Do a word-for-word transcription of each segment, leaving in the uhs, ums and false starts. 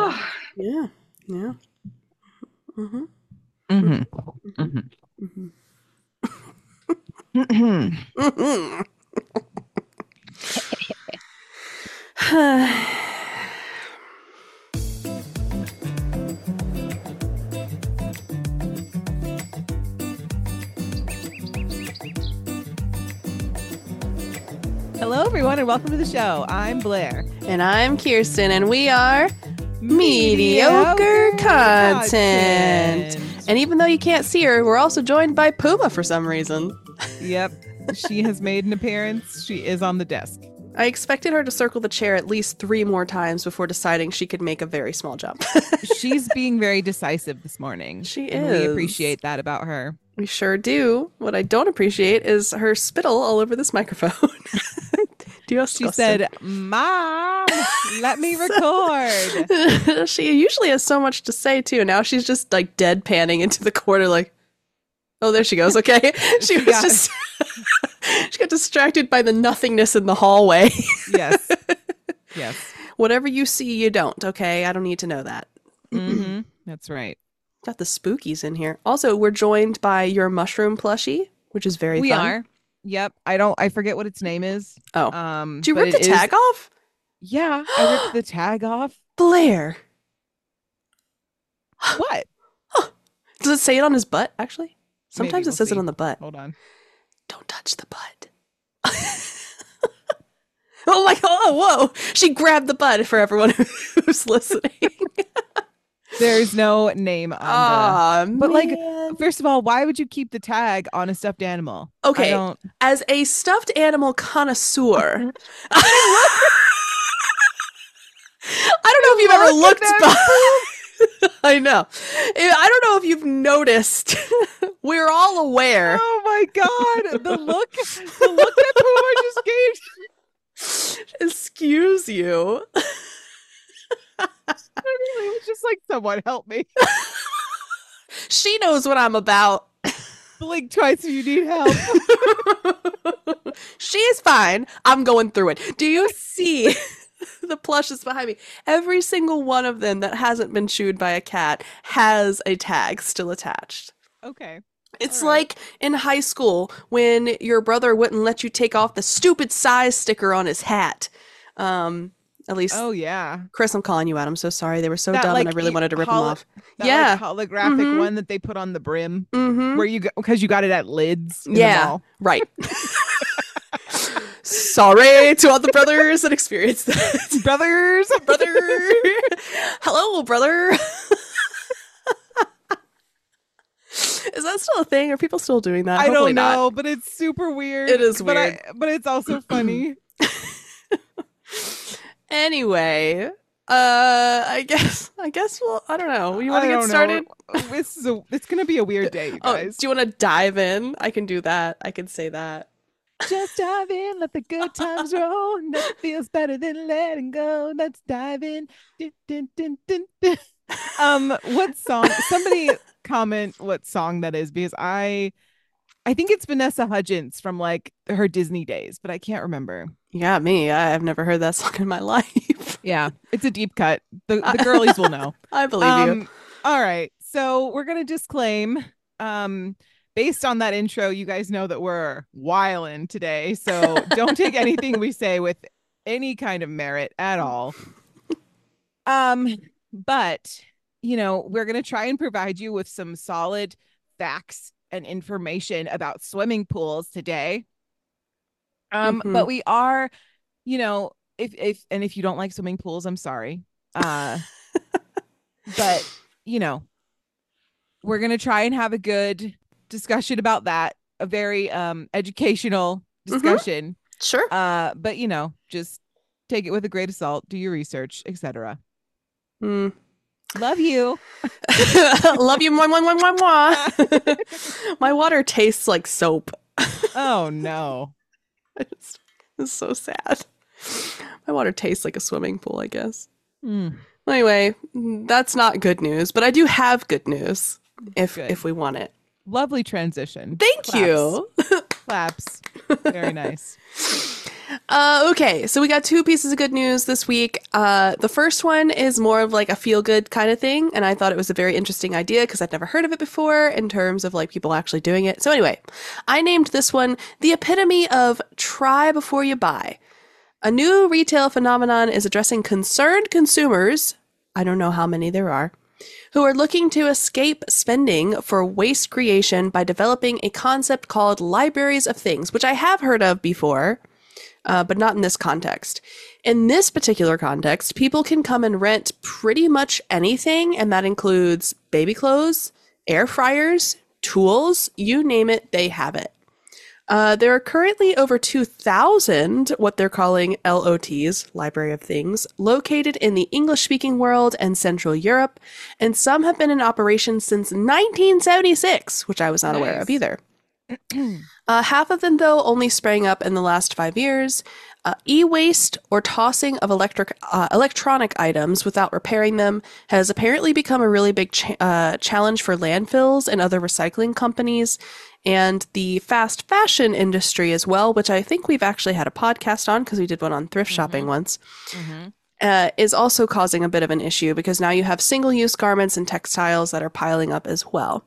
Yeah. Yeah. Mm-hmm. Mm-hmm. Mm-hmm. Mm-hmm. Hello, everyone, and welcome to the show. I'm Blair. And I'm Kirsten, and we are Mediocre Mediocre content. Content. And even though you can't see her, we're also joined by Puma for some reason. Yep, she has made an appearance. She is on the desk. I expected her to circle the chair at least three more times before deciding she could make a very small jump. She's being very decisive this morning. She and is. We appreciate that about her. We sure do. What I don't appreciate is her spittle all over this microphone. She said, Mom, let me record. She usually has so much to say, too. Now she's just, like, deadpanning into the corner, like, oh, there she goes. Okay. She was just... She got distracted by the nothingness in the hallway. Yes. Yes. Whatever you see, you don't, okay? I don't need to know that. Mm-hmm. That's right. Got the spookies in here. Also, we're joined by your mushroom plushie, which is very we fun. We are. Yep. I don't, I forget what its name is. Oh. Um, Did you rip the tag is, off? Yeah. I ripped the tag off. Blair. What? Huh. Does it say it on his butt, actually? Sometimes we'll it says see. it on the butt. Hold on. Don't touch the butt. Oh my god, oh, whoa. She grabbed the butt for everyone who's listening. There's no name on Aw, the... But, man. like, first of all, why would you keep the tag on a stuffed animal? Okay, I don't... as a stuffed animal connoisseur, I don't know if you've ever looked by... I know. I don't know if you've noticed. We're all aware. Oh my god, the look, the look that Puma just gave. Excuse you. It was just like, someone help me. She knows what I'm about. Blink twice if you need help. She is fine. I'm going through it. Do you see the plushes behind me? Every single one of them that hasn't been chewed by a cat has a tag still attached. Okay. It's All right. like in high school when your brother wouldn't let you take off the stupid size sticker on his hat. Um, at least, oh yeah, Chris, I'm calling you out. I'm so sorry. They were so that, dumb, like, and I really wanted to rip holo- them off. That, yeah, like, holographic mm-hmm. one that they put on the brim, mm-hmm. where you because you got it at Lids. In yeah, the mall. right. Sorry to all the brothers that experienced that. Brothers, brother. Hello, brother. Is that still a thing? Are people still doing that? I Hopefully don't know, not. but it's super weird. It is but weird. I, but it's also funny. Anyway, uh, I guess, I guess we'll, I don't know. You want to get started? This is a, it's going to be a weird day, you guys. Oh, do you want to dive in? I can do that. I can say that. Just dive in, let the good times roll. Nothing feels better than letting go. Let's dive in. Dun, dun, dun, dun, dun. Um, what song? Somebody comment what song that is, because I, I think it's Vanessa Hudgens from like her Disney days, but I can't remember. Yeah, me. I've never heard that song in my life. Yeah, it's a deep cut. The the girlies will know. I believe um, you. All right, so we're gonna disclaim. Um, based on that intro, you guys know that we're wildin' today, so don't take anything we say with any kind of merit at all. Um, but you know, we're gonna try and provide you with some solid facts and information about swimming pools today. Um, mm-hmm. But we are, you know, if if and if you don't like swimming pools, I'm sorry. Uh, but you know, we're gonna try and have a good discussion about that. A very um educational discussion. Mm-hmm. Sure. Uh, but you know, just take it with a grain of salt. Do your research, et cetera. Mm. Love you. Love you. Mwah, mwah, mwah, mwah, mwah. My water tastes like soap. Oh no. It's, it's so sad. My water tastes like a swimming pool, I guess. Mm. Anyway, that's not good news, but I do have good news if Good. if we want it. Lovely transition. Thank Claps. you. Claps. Very nice. Uh, okay, so we got two pieces of good news this week. Uh, the first one is more of like a feel-good kind of thing, and I thought it was a very interesting idea because I'd never heard of it before in terms of like people actually doing it. So anyway, I named this one the epitome of try before you buy. A new retail phenomenon is addressing concerned consumers, I don't know how many there are, who are looking to escape spending for waste creation by developing a concept called libraries of things, which I have heard of before. Uh, but not in this context. In this particular context, people can come and rent pretty much anything, and that includes baby clothes, air fryers, tools, you name it, they have it. Uh, there are currently over two thousand, what they're calling L O Ts, Library of Things, located in the English-speaking world and Central Europe, and some have been in operation since nineteen seventy-six, which I was not nice. aware of either. Uh, half of them, though, only sprang up in the last five years. Uh, e-waste or tossing of electric uh, electronic items without repairing them has apparently become a really big cha- uh, challenge for landfills and other recycling companies, and the fast fashion industry as well, which I think we've actually had a podcast on because we did one on thrift mm-hmm. shopping once, mm-hmm. uh, is also causing a bit of an issue because now you have single-use garments and textiles that are piling up as well.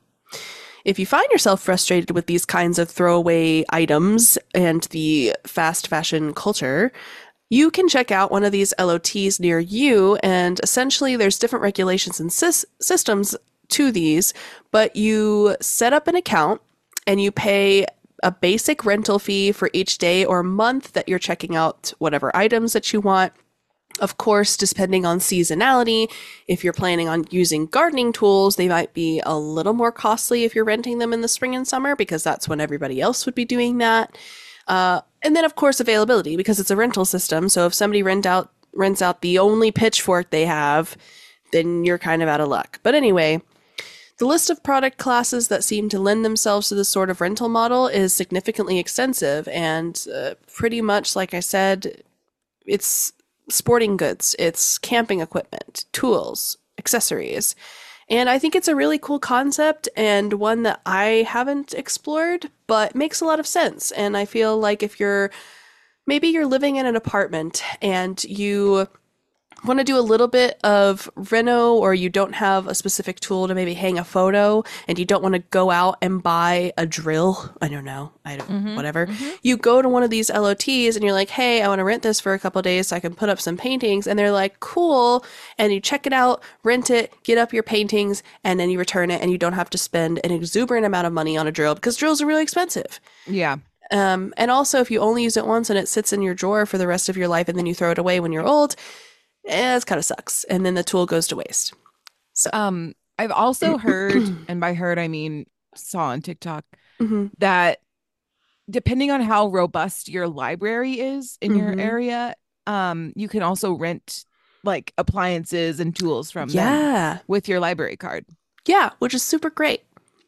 If you find yourself frustrated with these kinds of throwaway items and the fast fashion culture, you can check out one of these L O Ts near you, and essentially there's different regulations and sys- systems to these, but you set up an account and you pay a basic rental fee for each day or month that you're checking out whatever items that you want. Of course, depending on seasonality, if you're planning on using gardening tools, they might be a little more costly if you're renting them in the spring and summer because that's when everybody else would be doing that. Uh, and then, of course, availability because it's a rental system. So if somebody rent out rents out the only pitchfork they have, then you're kind of out of luck. But anyway, the list of product classes that seem to lend themselves to this sort of rental model is significantly extensive. And uh, pretty much, like I said, it's sporting goods, it's camping equipment, tools, accessories. And I think it's a really cool concept and one that I haven't explored, but makes a lot of sense. And I feel like if you're, maybe you're living in an apartment and you want to do a little bit of reno, or you don't have a specific tool to maybe hang a photo and you don't want to go out and buy a drill, I don't know, I don't, mm-hmm, whatever. Mm-hmm. You go to one of these L O Ts and you're like, hey, I want to rent this for a couple of days so I can put up some paintings. And they're like, cool. And you check it out, rent it, get up your paintings, and then you return it, and you don't have to spend an exuberant amount of money on a drill because drills are really expensive. Yeah. Um, and also if you only use it once and it sits in your drawer for the rest of your life and then you throw it away when you're old, eh, it kind of sucks. And then the tool goes to waste. So, um, I've also heard, and by heard, I mean, saw on TikTok, mm-hmm. that depending on how robust your library is in mm-hmm. your area, um, you can also rent like appliances and tools from yeah. them with your library card. Yeah, which is super great.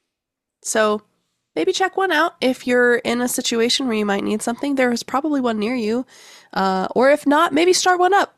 So maybe check one out if you're in a situation where you might need something. There is probably one near you. Uh, or if not, maybe start one up.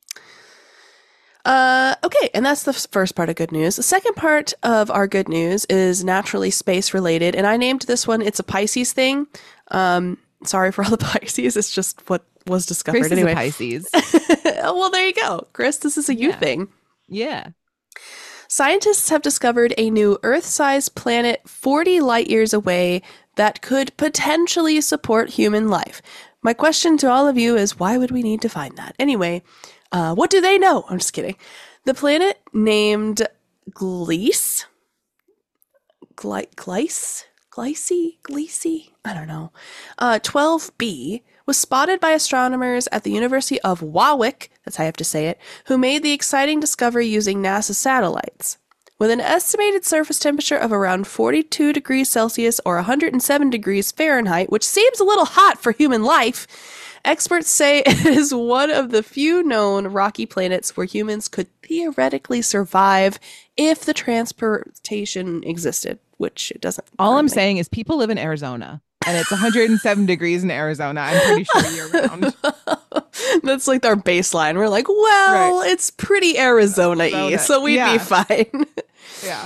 Uh, okay, and that's the f- first part of good news. The second part of our good news is naturally space related, and I named this one, it's a Pisces thing. Um, sorry for all the Pisces, it's just what was discovered Chris anyway. Is a Pisces. Well, there you go. Chris, this is a you yeah. thing. Yeah. Scientists have discovered a new Earth-sized planet forty light years away that could potentially support human life. My question to all of you is, why would we need to find that? Anyway, Uh, what do they know? I'm just kidding. The planet named Gliese, Gly- Gliese, Gliese, Gliese, I don't know, uh, twelve b was spotted by astronomers at the University of Warwick, that's how I have to say it, who made the exciting discovery using NASA satellites. With an estimated surface temperature of around forty-two degrees Celsius or one hundred seven degrees Fahrenheit, which seems a little hot for human life, experts say it is one of the few known rocky planets where humans could theoretically survive if the transportation existed, which it doesn't. All currently. I'm saying is people live in Arizona, and it's one hundred seven degrees in Arizona. I'm pretty sure year round. That's like our baseline. We're like, well, right. It's pretty Arizona-y, Arizona. So we'd yeah. be fine. Yeah.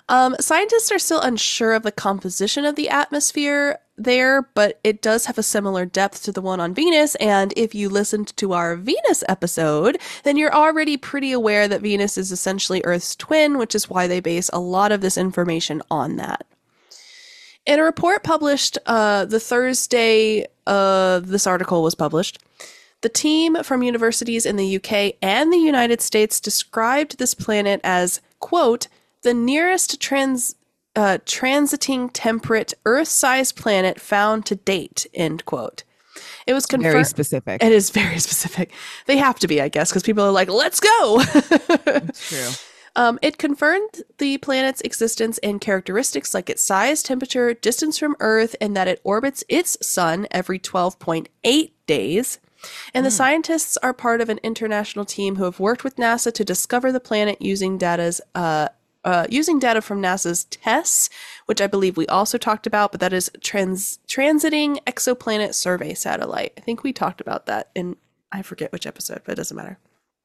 Um, scientists are still unsure of the composition of the atmosphere there, but it does have a similar depth to the one on Venus. And if you listened to our Venus episode, then you're already pretty aware that Venus is essentially Earth's twin, which is why they base a lot of this information on that. In a report published uh, the Thursday uh, this article was published, the team from universities in the U K and the United States described this planet as, quote, the nearest trans uh, transiting temperate Earth-sized planet found to date, end quote. It was confirmed. Very specific. It is very specific. They have to be, I guess, because people are like, let's go. That's true. Um, it confirmed the planet's existence and characteristics like its size, temperature, distance from Earth, and that it orbits its sun every twelve point eight days. And mm. the scientists are part of an international team who have worked with NASA to discover the planet using data's uh, uh, using data from NASA's TESS, which I believe we also talked about, but that is trans transiting exoplanet survey satellite. I think we talked about that in, I forget which episode, but it doesn't matter.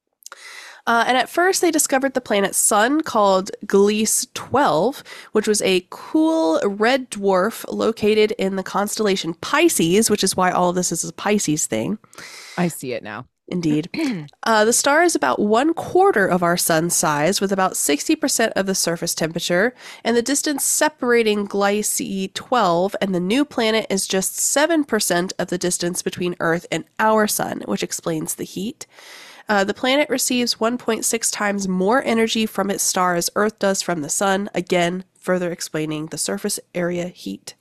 Uh, and at first, they discovered the planet's sun called Gliese twelve, which was a cool red dwarf located in the constellation Pisces, which is why all of this is a Pisces thing. I see it now. Indeed. uh, the star is about one quarter of our sun's size, with about sixty percent of the surface temperature, and the distance separating Gliese twelve and the new planet is just seven percent of the distance between Earth and our sun, which explains the heat. Uh, the planet receives one point six times more energy from its star as Earth does from the sun, again, further explaining the surface area heat.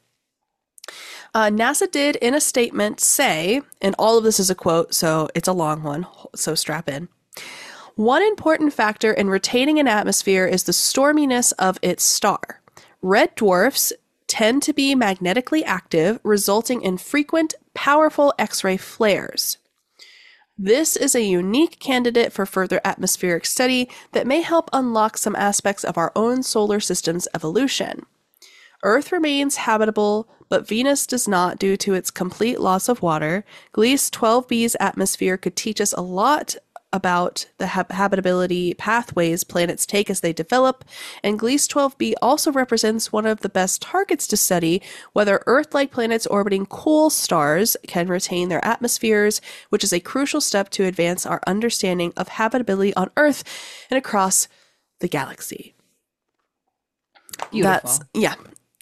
Uh, NASA did, in a statement, say, and all of this is a quote, so it's a long one, so strap in. One important factor in retaining an atmosphere is the storminess of its star. Red dwarfs tend to be magnetically active, resulting in frequent, powerful X-ray flares. This is a unique candidate for further atmospheric study that may help unlock some aspects of our own solar system's evolution. Earth remains habitable, but Venus does not due to its complete loss of water. Gliese twelve b's atmosphere could teach us a lot about the hab- habitability pathways planets take as they develop, and Gliese twelve b also represents one of the best targets to study whether Earth-like planets orbiting cool stars can retain their atmospheres, which is a crucial step to advance our understanding of habitability on Earth and across the galaxy. Beautiful. That's, yeah.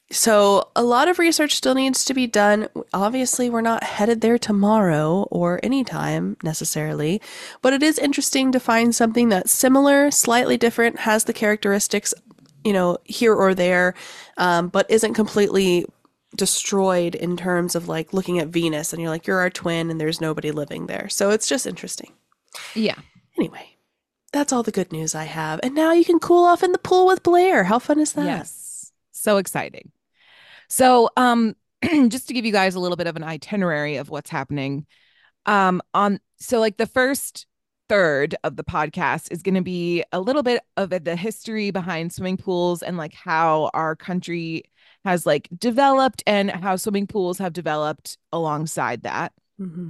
So a lot of research still needs to be done. Obviously, we're not headed there tomorrow or anytime necessarily, but it is interesting to find something that's similar, slightly different, has the characteristics, you know, here or there, um, but isn't completely destroyed in terms of like looking at Venus and you're like, you're our twin and there's nobody living there. So it's just interesting. Yeah. Anyway, that's all the good news I have. And now you can cool off in the pool with Blair. How fun is that? Yes. So exciting. So, um, just to give you guys a little bit of an itinerary of what's happening, um, on so like the first third of the podcast is going to be a little bit of the history behind swimming pools and like how our country has like developed and how swimming pools have developed alongside that. Mm-hmm.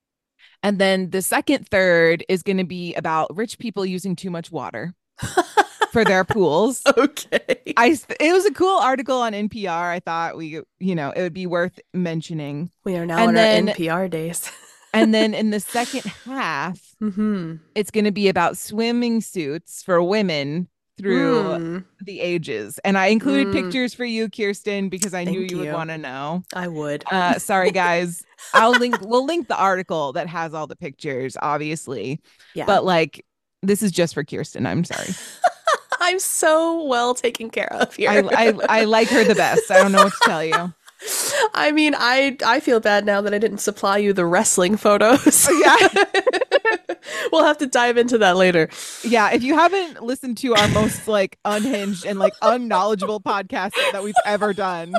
And then the second third is going to be about rich people using too much water for their pools. Okay. I it was a cool article on N P R. I thought we, you know, it would be worth mentioning. We are now and in then, our N P R days. And then in the second half, mm-hmm. it's going to be about swimming suits for women through mm. the ages. And I included mm. pictures for you, Kirsten, because I Thank knew you, you would want to know. I would. Uh, sorry, guys. I'll link. We'll link the article that has all the pictures, obviously. Yeah. But like, this is just for Kirsten. I'm sorry. I'm so well taken care of here. I, I I like her the best. I don't know what to tell you. I mean, I I feel bad now that I didn't supply you the wrestling photos. Yeah. We'll have to dive into that later. Yeah, if you haven't listened to our most like unhinged and like unknowledgeable podcast that we've ever done.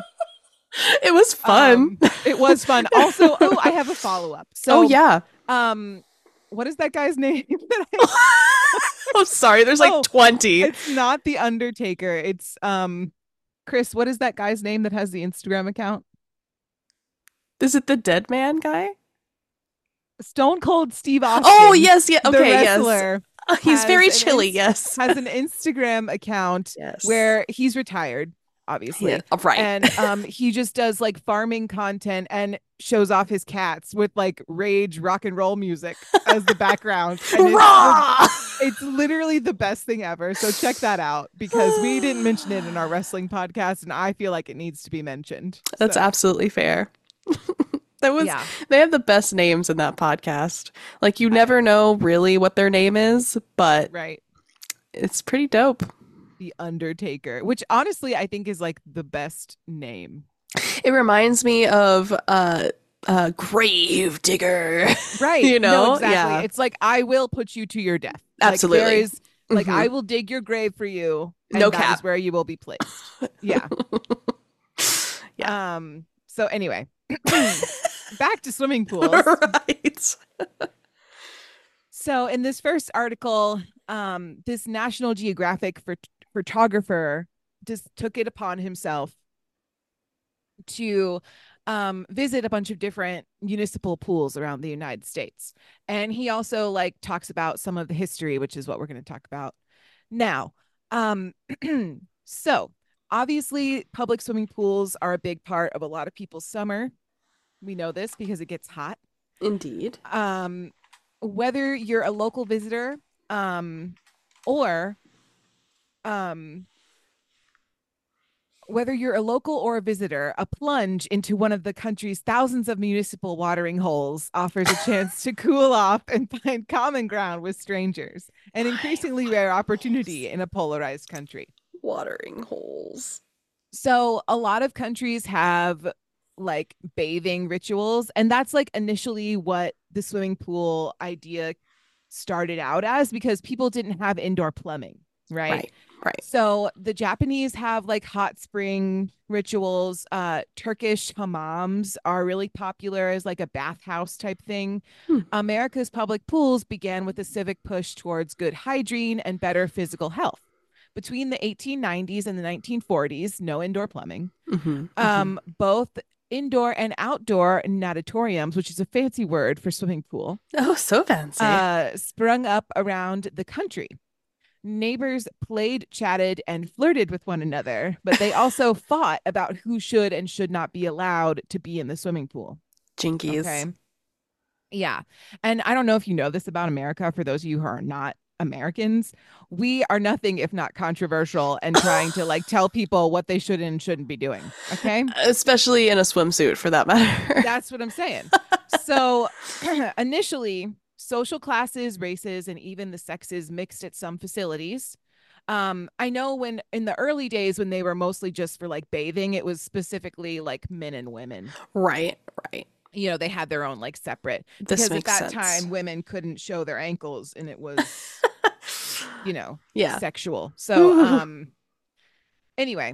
It was fun. Um, it was fun. Also, oh, I have a follow-up. So Oh yeah. Um what is that guy's name? Oh, sorry. There's like oh, twenty. It's not the Undertaker. It's um Chris, what is that guy's name that has the Instagram account? Is it the Dead Man guy? Stone Cold Steve Austin. Oh, yes, yeah. Okay, the wrestler. yes. He's has very an chilly, ins- yes. has an Instagram account Yes. where he's retired, obviously. Yeah, right. And um he just does like farming content and shows off his cats with like rage rock and roll music as the background. And it's, Raw! it's literally the best thing ever. So check that out because we didn't mention it in our wrestling podcast and I feel like it needs to be mentioned. That's So, absolutely fair. That was yeah. They have the best names in that podcast. Like you never know really what their name is, but Right. it's pretty dope. The Undertaker, which honestly I think is like the best name. It reminds me of uh uh Grave Digger. Right. You know? No, exactly. Yeah. It's like I will put you to your death. Absolutely. Like there is like Mhm. I will dig your grave for you. And No that cap. is where you will be placed. Yeah. Yeah. Um, so anyway. Back to swimming pools. Right. So in this first article, um, this National Geographic phot- photographer just took it upon himself to um, visit a bunch of different municipal pools around the United States. And he also like talks about some of the history, which is what we're going to talk about now. Um, so obviously public swimming pools are a big part of a lot of people's summer. We know this because it gets hot. Indeed. Um, whether you're a local visitor um, or um, whether you're a local or a visitor, a plunge into one of the country's thousands of municipal watering holes offers a chance to cool off and find common ground with strangers, an increasingly rare opportunity in a polarized country. Watering holes. So a lot of countries have like bathing rituals, and that's like initially what the swimming pool idea started out as because people didn't have indoor plumbing, right? Right. Right. So the Japanese have like hot spring rituals. Uh, Turkish hammams are really popular as like a bathhouse type thing. Hmm. America's public pools began with a civic push towards good hygiene and better physical health. Between the eighteen nineties and the nineteen forties, no indoor plumbing. Mm-hmm. Um, mm-hmm. Both indoor and outdoor natatoriums, which is a fancy word for swimming pool, oh, so fancy, uh, sprung up around the country. Neighbors played, chatted, and flirted with one another, but they also fought about who should and should not be allowed to be in the swimming pool. Jinkies. Okay. Yeah. And I don't know if you know this about America, for those of you who are not Americans, we are nothing if not controversial and trying to like tell people what they should and shouldn't be doing. Okay. Especially in a swimsuit for that matter. That's what I'm saying. So initially, social classes, races, and even the sexes mixed at some facilities. Um, I know when in the early days when they were mostly just for like bathing, it was specifically like men and women. Right, right. You know, they had their own like separate This because at makes that sense. time women couldn't show their ankles and it was you know, yeah, sexual. So um anyway.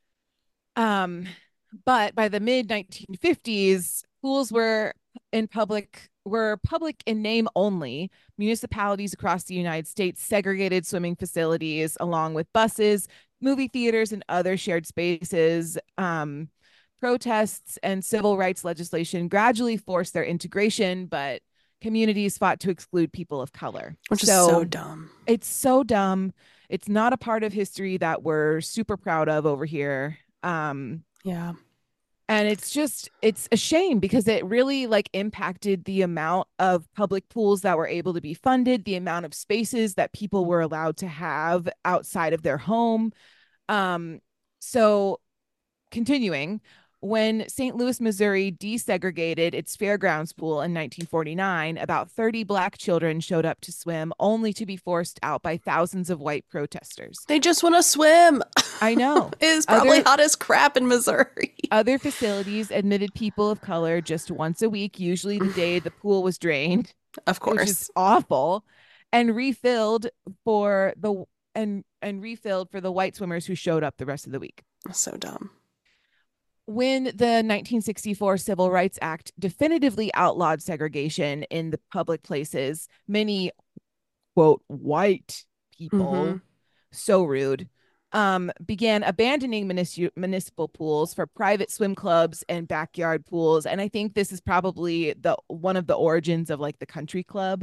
Um but by the mid nineteen fifties, pools were in public were public in name only. Municipalities across the United States segregated swimming facilities along with buses, movie theaters, and other shared spaces. Um, protests and civil rights legislation gradually forced their integration, but communities fought to exclude people of color. Which so, is so dumb. It's so dumb. It's not a part of history that we're super proud of over here. Um, yeah. And it's just, it's a shame because it really like impacted the amount of public pools that were able to be funded, the amount of spaces that people were allowed to have outside of their home. Um, so continuing, when Saint Louis, Missouri desegregated its fairgrounds pool in nineteen forty-nine, about thirty Black children showed up to swim, only to be forced out by thousands of white protesters. They just want to swim. I know. It's probably Other- hot as crap in Missouri. Other facilities admitted people of color just once a week, usually the day the pool was drained, Of course. which is awful, and refilled for the and and refilled for the white swimmers who showed up the rest of the week. So dumb. When the nineteen sixty-four Civil Rights Act definitively outlawed segregation in the public places, many, quote, white people, Mhm. so rude, um, began abandoning munis- municipal pools for private swim clubs and backyard pools. And I think this is probably the one of the origins of like the country club.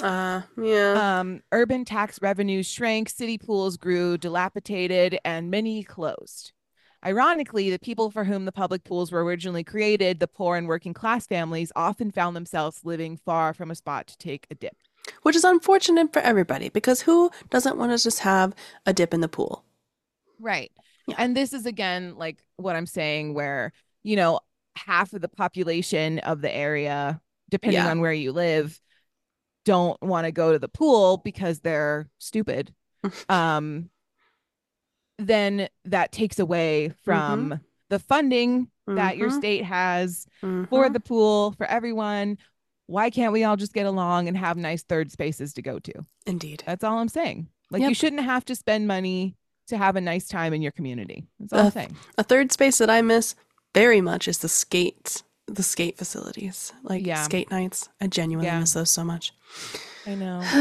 Uh, yeah. Um, urban tax revenues shrank, city pools grew dilapidated, and many closed. Ironically, the people for whom the public pools were originally created, the poor and working class families, often found themselves living far from a spot to take a dip. Which is unfortunate for everybody because who doesn't want to just have a dip in the pool? Right. Yeah. And this is again like what I'm saying, where, you know, half of the population of the area, depending Yeah. on where you live, don't want to go to the pool because they're stupid. Um, then that takes away Mm-hmm. from the funding that your Mm-hmm. state has for Mm-hmm. the pool for everyone. Why can't we all just get along and have nice third spaces to go to? Indeed. That's all I'm saying. Like, you Yep. shouldn't have to spend money to have a nice time in your community. That's all I'm A, saying. a third space that I miss very much is the skates, the skate facilities, like Yeah. skate nights. I genuinely Yeah. miss those so much. I know.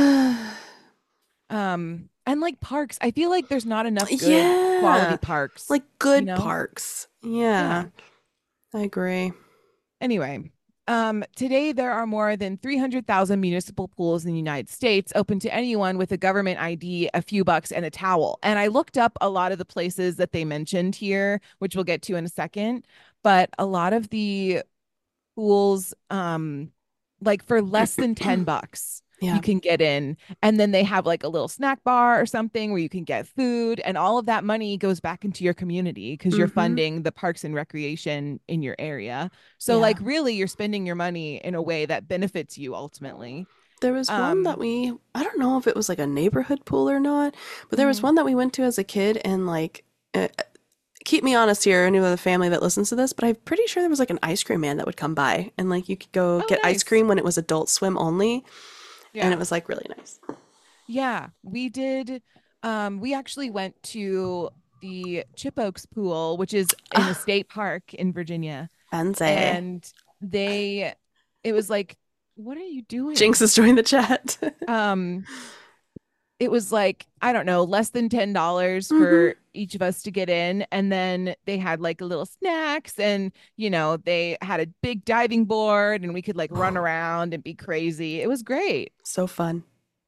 Um, and like parks, I feel like there's not enough good quality Yeah. parks, Like you good know? parks. Yeah. Yeah. I agree. Anyway, um, today there are more than three hundred thousand municipal pools in the United States open to anyone with a government I D, a few bucks, and a towel. And I looked up a lot of the places that they mentioned here, which we'll get to in a second. But a lot of the pools, um, like for less than ten bucks, you Yeah. can get in. And then they have like a little snack bar or something where you can get food. And all of that money goes back into your community because you're Mm-hmm. funding the parks and recreation in your area. So, Yeah. like, really, you're spending your money in a way that benefits you ultimately. There was one that Um, we, I don't know if it was like a neighborhood pool or not, but there was mhm. one that we went to as a kid and like, uh, keep me honest here, any other family that listens to this, but I'm pretty sure there was like an ice cream man that would come by and like you could go Oh, get ice nice. cream when it was adult swim only. And it Yeah. was like really nice. Yeah, we did. Um, we actually went to the Chip Oaks pool, which is in a Ah, state park in Virginia. fancy. And they, it was like, what are you Jinx doing? has joined the chat. Um, it was like, I don't know, less than ten dollars Mm-hmm. for each of us to get in. And then they had like a little snacks and, you know, they had a big diving board and we could like run around and be crazy. It was great. So fun.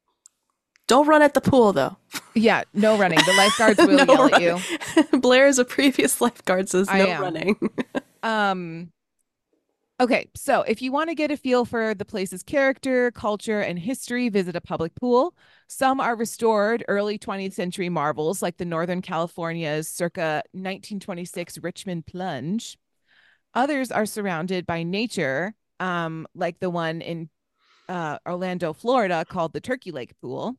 Don't run at the pool though. Yeah, no running. The lifeguards will No yell at running. you. Blair is a previous lifeguard, says I no am. running. Um, okay, so if you want to get a feel for the place's character, culture, and history, visit a public pool. Some are restored early twentieth century marvels, like the Northern California's circa nineteen twenty-six Richmond Plunge. Others are surrounded by nature, um, like the one in uh, Orlando, Florida, called the Turkey Lake Pool.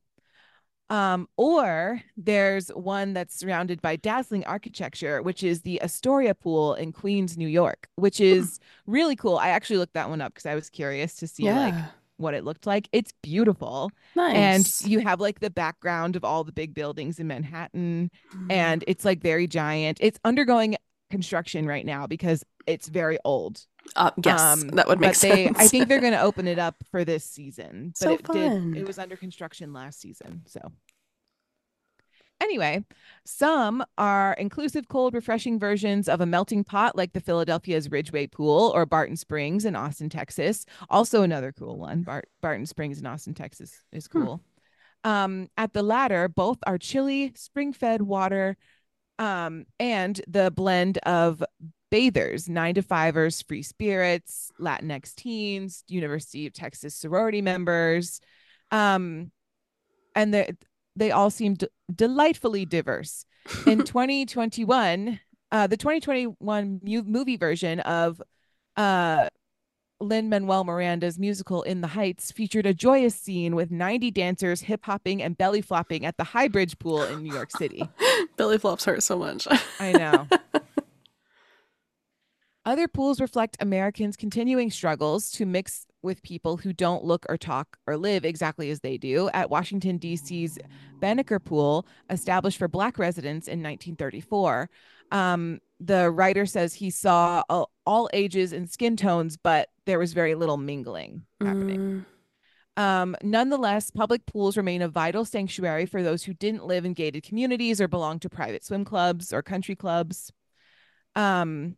Um, or there's one that's surrounded by dazzling architecture, which is the Astoria Pool in Queens, New York, which is really cool. I actually looked that one up because I was curious to see like Yeah. what it looked like. It's beautiful. And Nice. you have like the background of all the big buildings in Manhattan, and it's like very giant. It's undergoing construction right now because it's very old. Uh, yes, Um, that would make but they, I sense. think they're going to open it up for this season, but So it did, it fun. was under construction last season. So anyway, some are inclusive, cold, refreshing versions of a melting pot, like the Philadelphia's Ridgeway Pool or Barton Springs in Austin, Texas. Also, another cool one. Bart- Barton Springs in Austin, Texas is Hmm. cool. Um, at the latter, both are chilly, spring fed water, um, and the blend of bathers, nine to fivers, free spirits, Latinx teens, University of Texas sorority members. Um, and they they all seemed delightfully diverse. In twenty twenty-one, uh, the twenty twenty-one mu- movie version of uh, Lin Manuel Miranda's musical In the Heights featured a joyous scene with ninety dancers hip hopping and belly flopping at the High Bridge Pool in New York City. Belly flops hurt so much. I know. Other pools reflect Americans' continuing struggles to mix with people who don't look or talk or live exactly as they do. At Washington, D C's Banneker Pool, established for Black residents in nineteen thirty-four, um, the writer says he saw all, all ages and skin tones, but there was very little mingling happening. Mm, Um, nonetheless, public pools remain a vital sanctuary for those who didn't live in gated communities or belong to private swim clubs or country clubs. Um,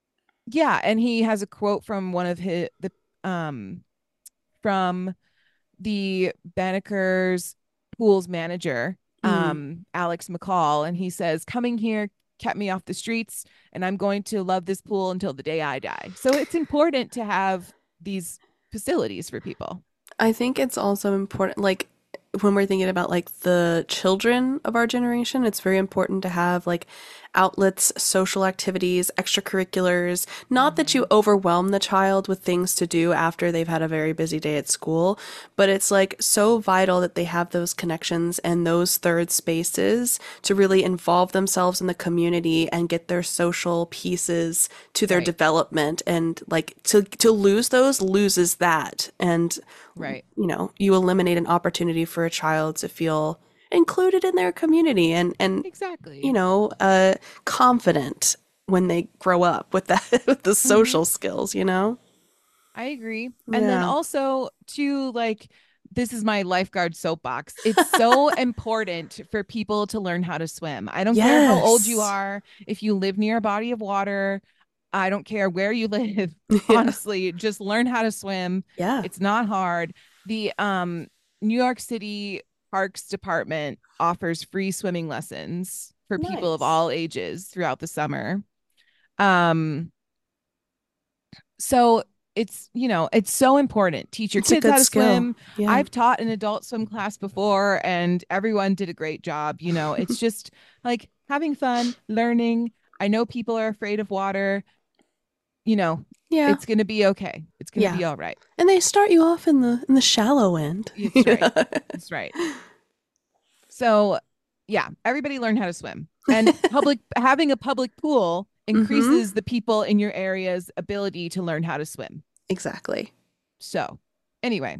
yeah, and he has a quote from one of his the um from the Banneker's pools manager, Mm. um, Alex McCall, and he says, coming here kept me off the streets, and I'm going to love this pool until the day I die. So it's important to have these facilities for people. I think it's also important, like when we're thinking about like the children of our generation, it's very important to have like outlets, social activities, extracurriculars. Not that you Mm-hmm. overwhelm the child with things to do after they've had a very busy day at school, but it's like so vital that they have those connections and those third spaces to really involve themselves in the community and get their social pieces to their Right, development. And like to to lose those loses that. And right. you know, you eliminate an opportunity for a child to feel included in their community and and you Exactly. know, uh confident when they grow up with that with the Hmm. social skills, you know? I agree. And then Yeah. also to like, this is my lifeguard soapbox. It's so important for people to learn how to swim. I don't care how old you Yes. are, if you live near a body of water, I don't care where you live. Yeah. Honestly, just learn how to swim. Yeah. It's not hard. The um New York City Parks Department offers free swimming lessons for people of Nice. all ages throughout the summer. Um so it's, you know, it's so important. Teach your It's a kids how good to skill. swim. Yeah. I've taught an adult swim class before and everyone did a great job. You know, it's just like having fun, learning. I know people are afraid of water. You know, Yeah. it's going to be okay. It's going to Yeah. be all right. And they start you off in the in the shallow end. It's right. It's right. So, yeah, everybody learn how to swim. And public having a public pool Mm-hmm. increases the people in your area's ability to learn how to swim. Exactly. So, anyway,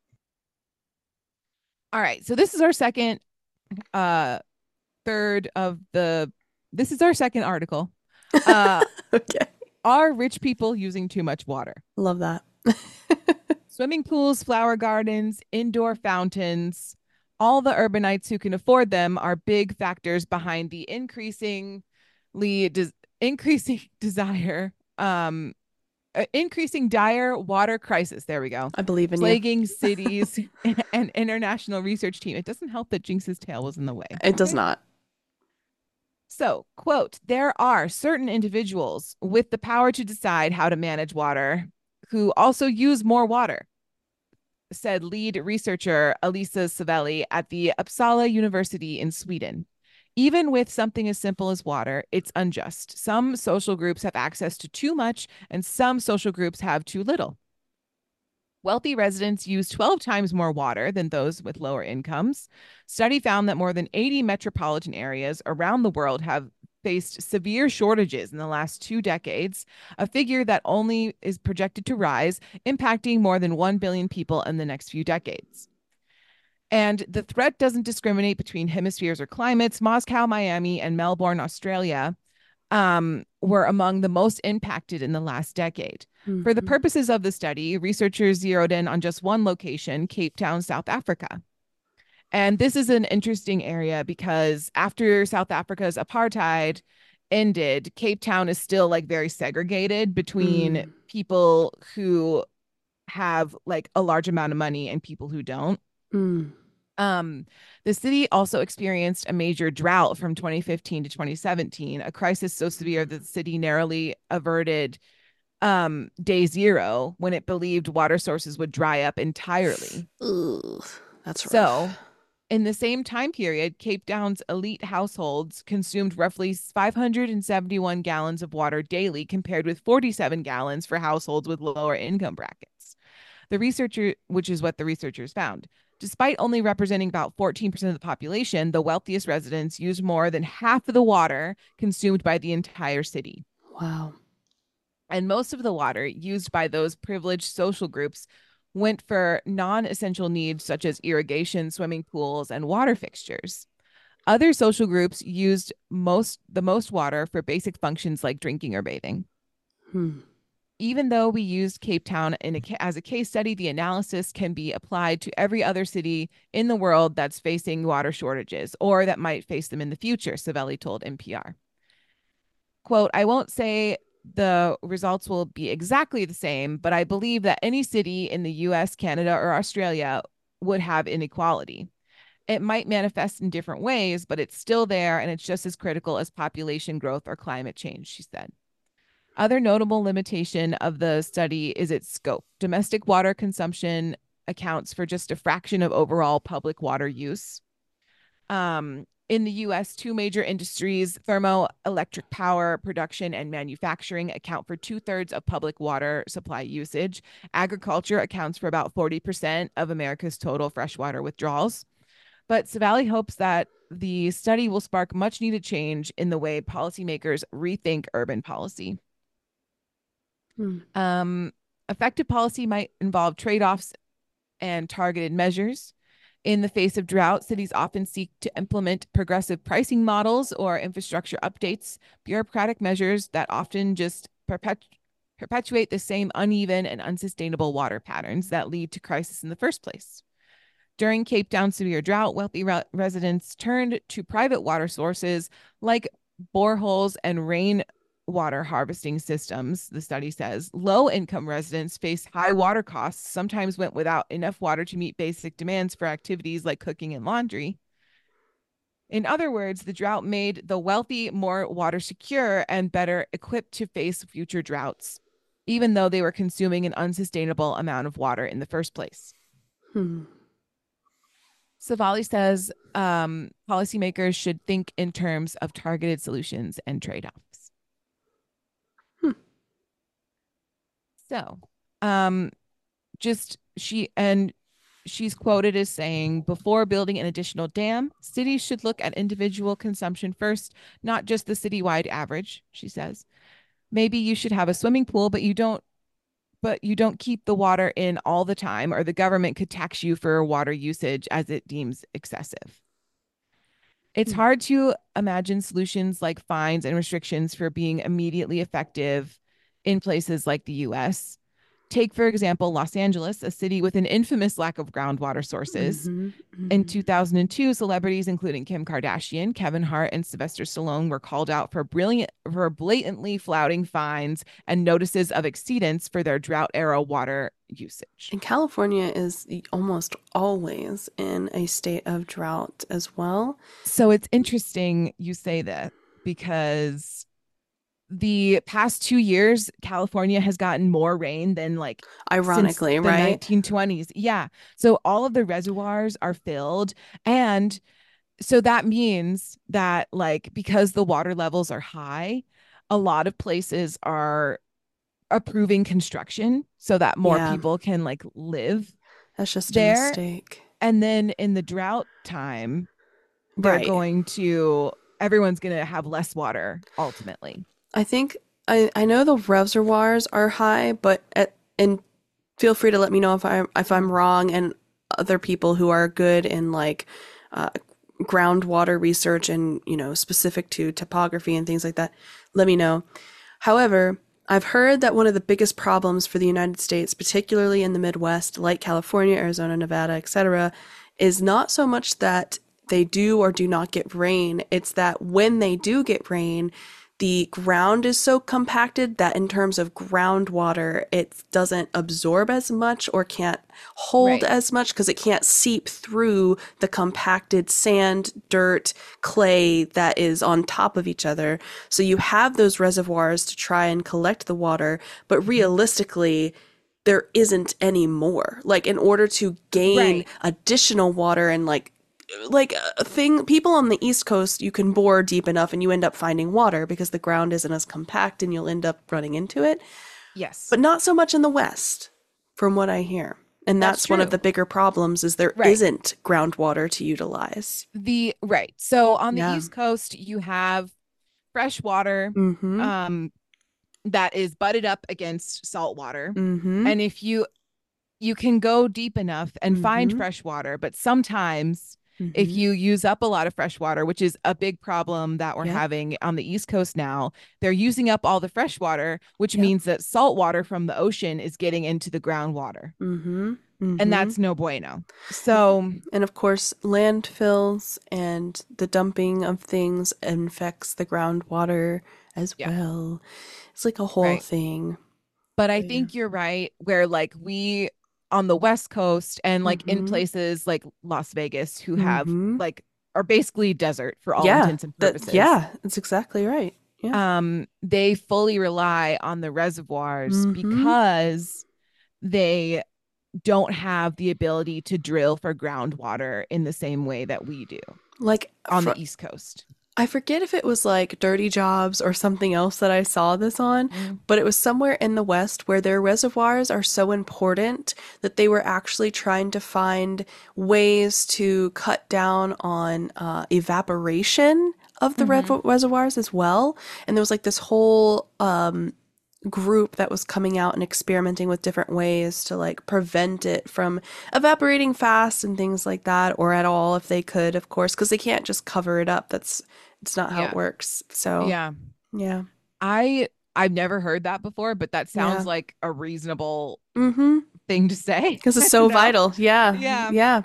all right. So this is our second uh third of the this is our second article. Uh Okay. are rich people using too much water? Love that. Swimming pools, flower gardens, indoor fountains, all the urbanites who can afford them are big factors behind the increasingly des- increasing desire um uh, increasing dire water crisis. There we go. I believe in you. Plaguing cities and international research team. It doesn't help that Jinx's tail was in the way. It does Okay. not. So, quote, there are certain individuals with the power to decide how to manage water who also use more water, said lead researcher Elisa Savelli at the Uppsala University in Sweden. Even with something as simple as water, it's unjust. Some social groups have access to too much, and some social groups have too little. Wealthy residents use twelve times more water than those with lower incomes. Study found that more than eighty metropolitan areas around the world have faced severe shortages in the last two decades, a figure that only is projected to rise, impacting more than one billion people in the next few decades. And the threat doesn't discriminate between hemispheres or climates. Moscow, Miami, and Melbourne, Australia, um, were among the most impacted in the last decade. For the Mm-hmm. purposes of the study, researchers zeroed in on just one location, Cape Town, South Africa. And this is an interesting area because after South Africa's apartheid ended, Cape Town is still like very segregated between Mm. people who have like a large amount of money and people who don't. Mm. Um, the city also experienced a major drought from twenty fifteen to twenty seventeen, a crisis so severe that the city narrowly averted um, day zero when it believed water sources would dry up entirely. Ugh, that's rough. So, in the same time period, Cape Town's elite households consumed roughly five hundred seventy-one gallons of water daily, compared with forty-seven gallons for households with lower income brackets. The researcher, which is what the researchers found. Despite only representing about fourteen percent of the population, the wealthiest residents used more than half of the water consumed by the entire city. Wow. And most of the water used by those privileged social groups went for non essential needs such as irrigation, swimming pools, and water fixtures. Other social groups used most the most water for basic functions like drinking or bathing. Hmm. Even though we used Cape Town in a, as a case study, the analysis can be applied to every other city in the world that's facing water shortages or that might face them in the future, Savelli told N P R. Quote, I won't say the results will be exactly the same, but I believe that any city in the U S, Canada, or Australia would have inequality. It might manifest in different ways, but it's still there, and it's just as critical as population growth or climate change, she said. Other notable limitation of the study is its scope. Domestic water consumption accounts for just a fraction of overall public water use. Um, in the U S, two major industries, thermoelectric power production and manufacturing, account for two-thirds of public water supply usage. Agriculture accounts for about forty percent of America's total freshwater withdrawals. But Savali hopes that the study will spark much needed change in the way policymakers rethink urban policy. Hmm. Um, effective policy might involve trade-offs and targeted measures. In the face of drought, cities often seek to implement progressive pricing models or infrastructure updates, bureaucratic measures that often just perpetu- perpetuate the same uneven and unsustainable water patterns that lead to crisis in the first place. During Cape Town's severe drought, wealthy re- residents turned to private water sources like boreholes and rainwater harvesting systems, the study says. Low-income residents faced high water costs, sometimes went without enough water to meet basic demands for activities like cooking and laundry. In other words, the drought made the wealthy more water secure and better equipped to face future droughts, even though they were consuming an unsustainable amount of water in the first place. Hmm. Savali says um, policymakers should think in terms of targeted solutions and trade-offs. Hmm. So, um, just she and she's quoted as saying, before building an additional dam, cities should look at individual consumption first, not just the citywide average, she says. Maybe you should have a swimming pool, but you don't but you don't keep the water in all the time, or the government could tax you for water usage as it deems excessive. It's Hmm. hard to imagine solutions like fines and restrictions for being immediately effective in places like the U S. Take, for example, Los Angeles, a city with an infamous lack of groundwater sources. Mm-hmm. In Mm-hmm. two thousand two, celebrities including Kim Kardashian, Kevin Hart, and Sylvester Stallone were called out for brilliant for blatantly flouting fines and notices of exceedance for their drought era water usage. And California is almost always in a state of drought as well. So it's interesting you say that, because the past two years, California has gotten more rain than like Ironically, since the right? nineteen twenties. Yeah. So all of the reservoirs are filled. And so that means that, like, because the water levels are high, a lot of places are approving construction so that more Yeah, people can like live that's just a there. mistake. And then in the drought time, they're Right. going to, everyone's going to have less water ultimately. I think I I know the reservoirs are high, but at, and feel free to let me know if I if I'm wrong, and other people who are good in like uh, groundwater research and, you know, specific to topography and things like that, let me know. However, I've heard that one of the biggest problems for the United States, particularly in the Midwest, like California, Arizona, Nevada, et cetera, is not so much that they do or do not get rain. It's that when they do get rain, the ground is so compacted that in terms of groundwater, it doesn't absorb as much or can't hold Right. as much because it can't seep through the compacted sand, dirt, clay that is on top of each other. So you have those reservoirs to try and collect the water, but realistically, there isn't any more. Like, in order to gain Right. additional water and like like a thing, people on the East Coast, you can bore deep enough and you end up finding water because the ground isn't as compact and you'll end up running into it. Yes. But not so much in the West, from what I hear. And that's, That's one of true. the bigger problems, is there Right. isn't groundwater to utilize. The right. So on the Yeah. East Coast, you have fresh water Mm-hmm. um that is butted up against salt water. Mm-hmm. And if you you can go deep enough and find Mhm. fresh water, but sometimes if Mm-hmm. you use up a lot of fresh water, which is a big problem that we're Yep. having on the East Coast now, they're using up all the fresh water, which Yep. means that salt water from the ocean is getting into the groundwater. Mm-hmm. Mm-hmm. And that's no bueno. So, And of course, landfills and the dumping of things infects the groundwater as yeah. well. It's like a whole Right. thing. But I Yeah. think you're right, where like we on the West Coast and like in Mhm. places like Las Vegas who have Mhm. like are basically desert for all Yeah. intents and That purposes. yeah, that's exactly right. Yeah. Um, they fully rely on the reservoirs Mhm. because they don't have the ability to drill for groundwater in the same way that we do Like on fr the East Coast. I forget if it was like Dirty Jobs or something else that I saw this on, Mm. but it was somewhere in the West where their reservoirs are so important that they were actually trying to find ways to cut down on uh, evaporation of the Mm-hmm. rev- reservoirs as well. And there was like this whole um, group that was coming out and experimenting with different ways to like prevent it from evaporating fast and things like that, or at all if they could, of course, because they can't just cover it up. That's it's not how it Yeah. works. So, Yeah. yeah. I I've never heard that before, but that sounds Yeah. like a reasonable Mm-hmm. thing to say. Because it's so No? vital. Yeah. Yeah. Yeah.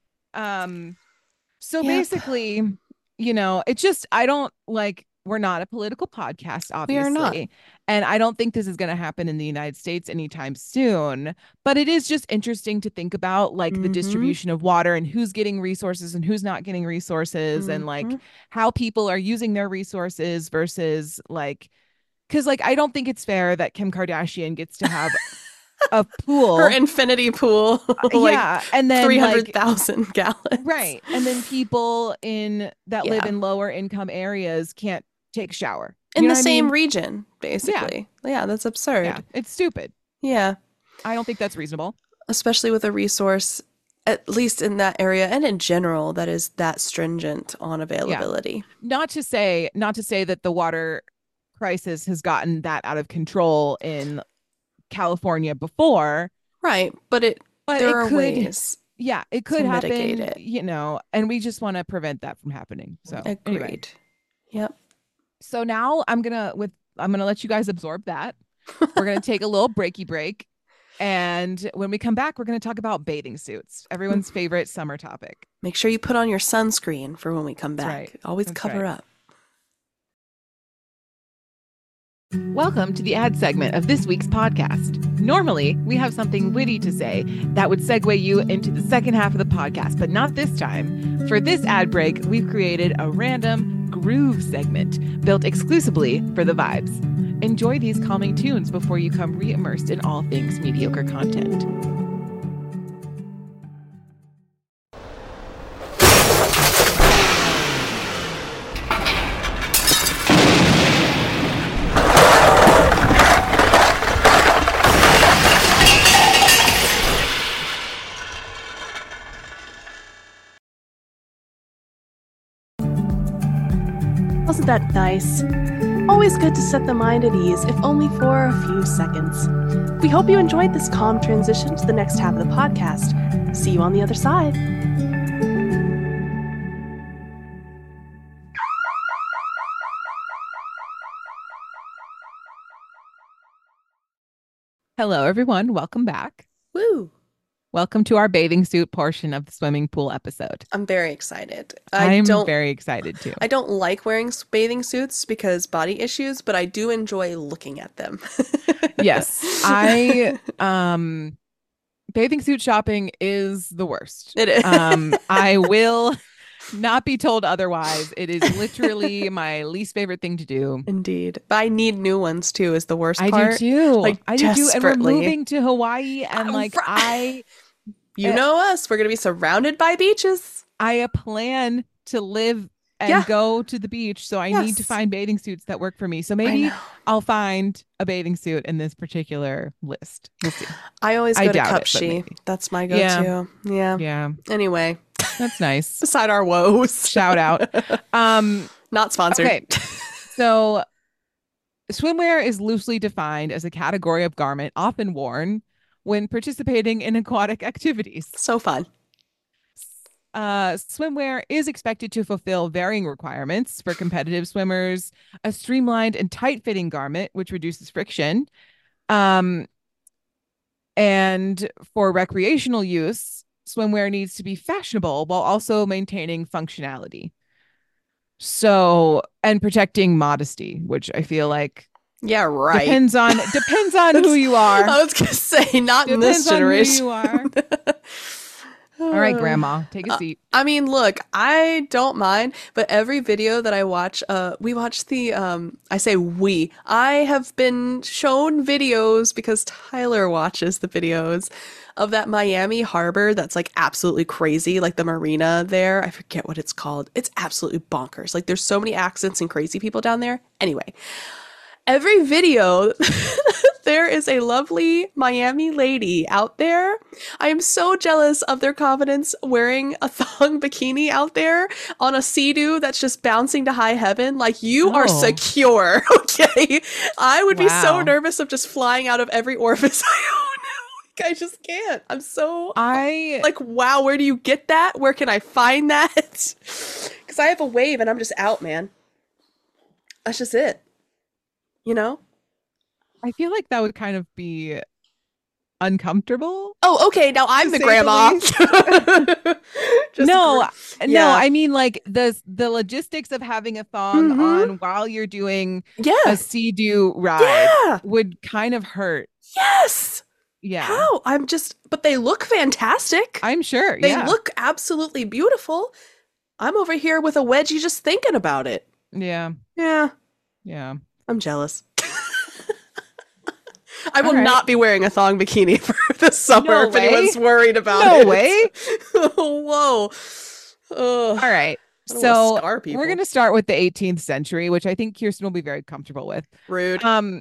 Um, so Yep. basically, you know, it's just I don't like we're not a political podcast, We are not. obviously. And I don't think this is going to happen in the United States anytime soon. But it is just interesting to think about like the Mm-hmm. distribution of water and who's getting resources and who's not getting resources and Mm-hmm. like how people are using their resources versus like because like I don't think it's fair that Kim Kardashian gets to have a Her pool. infinity pool, like Yeah. And then like three hundred thousand gallons. right. And then people in that live Yeah. in lower income areas can't take a shower. In You know the what I same mean? region, Yeah. basically. Yeah, that's Yeah. absurd. It's stupid. Yeah. I don't think that's reasonable. Especially with a resource, at least in that area and in general, that is that stringent on Yeah. availability. Not to say not to say that the water crisis has gotten that out of control in California before, Right. But it but there it are could ways yeah, it to could mitigate happen, it. you know, and we just want to prevent that from happening. So, anyway. Agreed. Yep. So now I'm going to with I'm going to let you guys absorb that. We're going to take a little breaky break. And when we come back, we're going to talk about bathing suits, everyone's favorite summer topic. Make sure you put on your sunscreen for when we come That's back. right. Always That's cover right. up. Welcome to the ad segment of this week's podcast. Normally, we have something witty to say that would segue you into the second half of the podcast, but not this time. For this ad break, we've created a random groove segment built exclusively for the vibes. Enjoy these calming tunes before you come re-immersed in all things mediocre content. Wasn't that nice? Always good to set the mind at ease, if only for a few seconds. We hope you enjoyed this calm transition to the next half of the podcast. See you on the other side. Hello, everyone. Welcome back. Woo! Welcome to our bathing suit portion of the swimming pool episode. I'm very excited. I I'm don't very excited too. I don't like wearing s- bathing suits because body issues, but I do enjoy looking at them. Yes, I um bathing suit shopping is the worst. It is. Um I will not be told otherwise. It is literally my least favorite thing to do. Indeed. But I need new ones too, is the worst I part. do too. Like, I do too. And we're desperately. moving to Hawaii and I'm like fr- I You Uh, know us. We're going to be surrounded by beaches. I plan to live and Yeah. go to the beach, so I need to Yes. find bathing suits that work for me. So I maybe know. I'll find a bathing suit in this particular list. We'll see. I always I go to doubt it, but Cupshe. maybe. That's my go Yeah. to. Yeah. Yeah, Anyway, that's nice. beside our woes. Shout out. Um, Not sponsored. okay. So swimwear is loosely defined as a category of garment often worn when participating in aquatic activities. So fun. Uh, swimwear is expected to fulfill varying requirements for competitive swimmers, a streamlined and tight-fitting garment, which reduces friction. Um, and for recreational use, swimwear needs to be fashionable while also maintaining functionality. So, and protecting modesty, which I feel like Yeah, right. Depends on depends on who you are. I was gonna say, not in this Depends on who generation. you are. All right, grandma, take a Uh, seat. I mean, look, I don't mind, but every video that I watch, uh, we watch the, um, I say we, I have been shown videos because Tyler watches the videos of that Miami harbor that's like absolutely crazy, like the marina there. I forget what it's called. It's absolutely bonkers. Like there's so many accidents and crazy people down there. Anyway, every video there is a lovely Miami lady out there. I am so jealous of their confidence wearing a thong bikini out there on a sea-doo that's just bouncing to high heaven. Like, you are Oh, secure, okay? I would be so wow. nervous of just flying out of every orifice I own. Like, I just can't. I'm so I like, wow, where do you get that? Where can I find that? Because I have a wave and I'm just out, man. That's just it, you know? I feel like that would kind of be uncomfortable, Oh, okay. Now to I'm the say the grandma. least. Just gr- No, no, yeah. I mean like the the logistics of having a thong Mm-hmm. on while you're doing a Yeah. sea-doo ride Yeah. would kind of hurt. Yes. Yeah, How? I'm just, but they look fantastic. I'm sure. They Yeah. look absolutely beautiful. I'm over here with a wedgie just thinking about it. Yeah. Yeah. Yeah. I'm jealous. I All will right. not be wearing a thong bikini for the summer No if way. anyone's worried about No it. way. Whoa. Ugh. All right. I don't want to So scar we're going people. to start with the eighteenth century, which I think Kirsten will be very comfortable with. Rude. Um,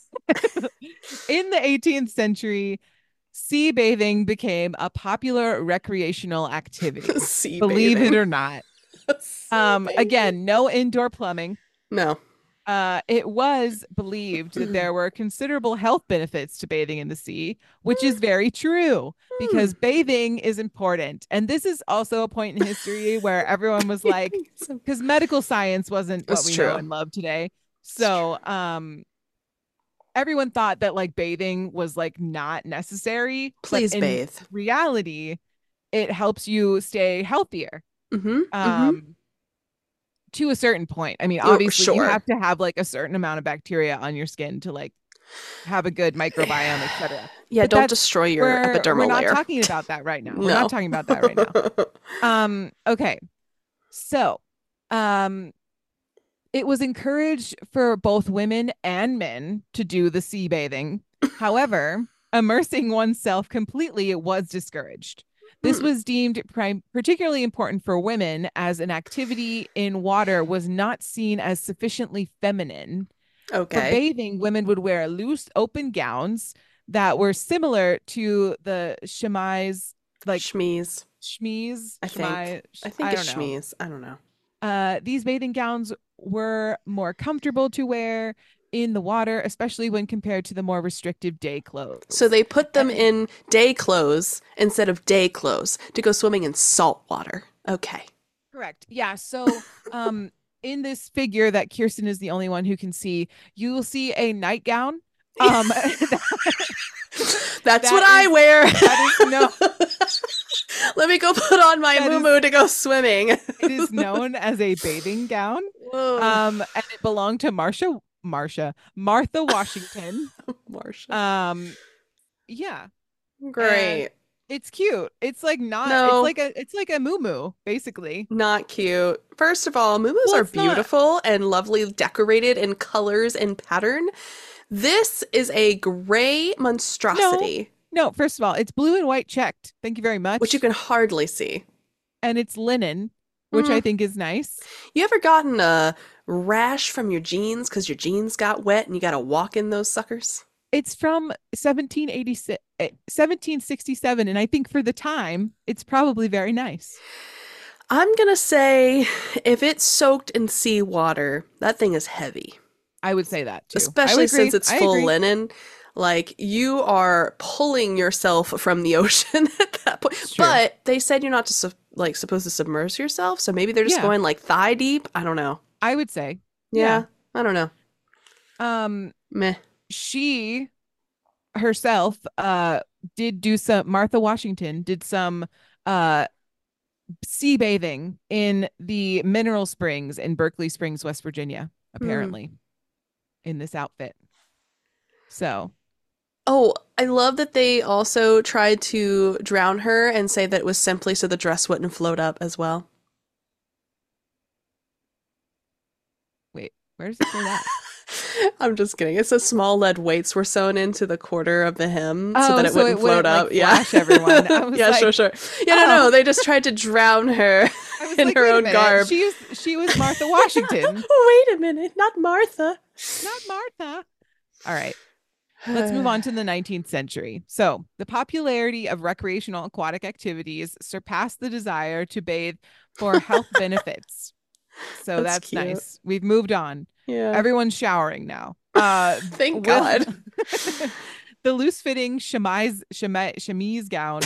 in the eighteenth century, sea bathing became a popular recreational activity, Sea believe it bathing. or not. Sea Um, bathing. again, no indoor plumbing. No. Uh, it was believed that there were considerable health benefits to bathing in the sea, which is very true Hmm. because bathing is important. And this is also a point in history where everyone was like, because medical science wasn't what It's we know true. and love today. It's true. So, um, everyone thought that like bathing was like not necessary, but Please in bathe. reality, it helps you stay healthier. Mm-hmm. Mm-hmm. Um, to a certain point. I mean, Oh, obviously, you sure. have to have like a certain amount of bacteria on your skin to like have a good microbiome, et cetera. Yeah, But don't that's destroy your we're we're epidermal not layer. talking about that right now. We're not No. talking about that right now. Um, okay. So, um, it was encouraged for both women and men to do the sea bathing. However, immersing oneself completely was discouraged. This Hmm. was deemed prim- particularly important for women as an activity in water was not seen as sufficiently feminine. For Okay. bathing, women would wear loose, open gowns that were similar to the chemise, like Shmeez, chemise, I think. chemise. I think I it's don't know. shmeez. I don't know. Uh, these bathing gowns were more comfortable to wear in the water, especially when compared to the more restrictive day So clothes. they put them And in day clothes instead of day clothes to go swimming in salt water. Okay. correct. Yeah. So, um, in this figure that Kirsten is the only one who can see, you will see a nightgown. Um, that, That's what that I is wear. that is no Let me go put on my that is muumuu to go swimming. it is known as a bathing gown. Whoa. Um, and it belonged to Marsha Marsha Martha Washington. Marsha. Um, yeah, and Great. it's cute. It's like not. It's No, like a. It's like a moo basically. not cute. First of all, muumuus Well, are it's not. beautiful and lovely, decorated in colors and pattern. This is a gray No, monstrosity, no. First of all, it's blue and white checked. Thank you very which you much. can hardly see. And it's linen, which I Mm. think is nice. You ever gotten a rash from your jeans because your jeans got wet and you got to walk in those suckers? It's from seventeen eighty-six, eh, seventeen sixty-seven, and I think for the time, it's probably very nice. I'm gonna say if it's soaked in seawater, that thing is heavy, I would say that too. I would especially since agree. it's I full agree. linen. Like you are pulling yourself from the ocean at that point. It's true. But they said you're not just su- like supposed to submerge yourself, so maybe they're just Yeah, going like thigh deep. I don't know. I would say. Yeah. Yeah, I don't know. Um, Meh. she herself uh did do some Martha Washington did some uh sea bathing in the mineral springs in Berkeley Springs, West Virginia, Hmm. apparently. in this outfit. So, Oh, I love that they also tried to drown her and say that it was simply so the dress wouldn't float up as well. wait, where does it say that? I'm just kidding. It says small lead weights were sewn into the quarter of the hem so Oh, that it so wouldn't it float wouldn't like up. Yeah. flash everyone. I was Yeah, like, sure, sure. Yeah, no, oh, no. They just tried to drown her I was in like, her wait a own minute. garb. She was she was Martha Washington, Wait a minute, not Martha. not Martha. All right. Let's move on to the nineteenth century. So, the popularity of recreational aquatic activities surpassed the desire to bathe for health benefits. So, That's that's cute. nice. We've moved on. Yeah. Everyone's showering now. Uh, Thank Will God. the loose-fitting chemise, chemise, chemise gown.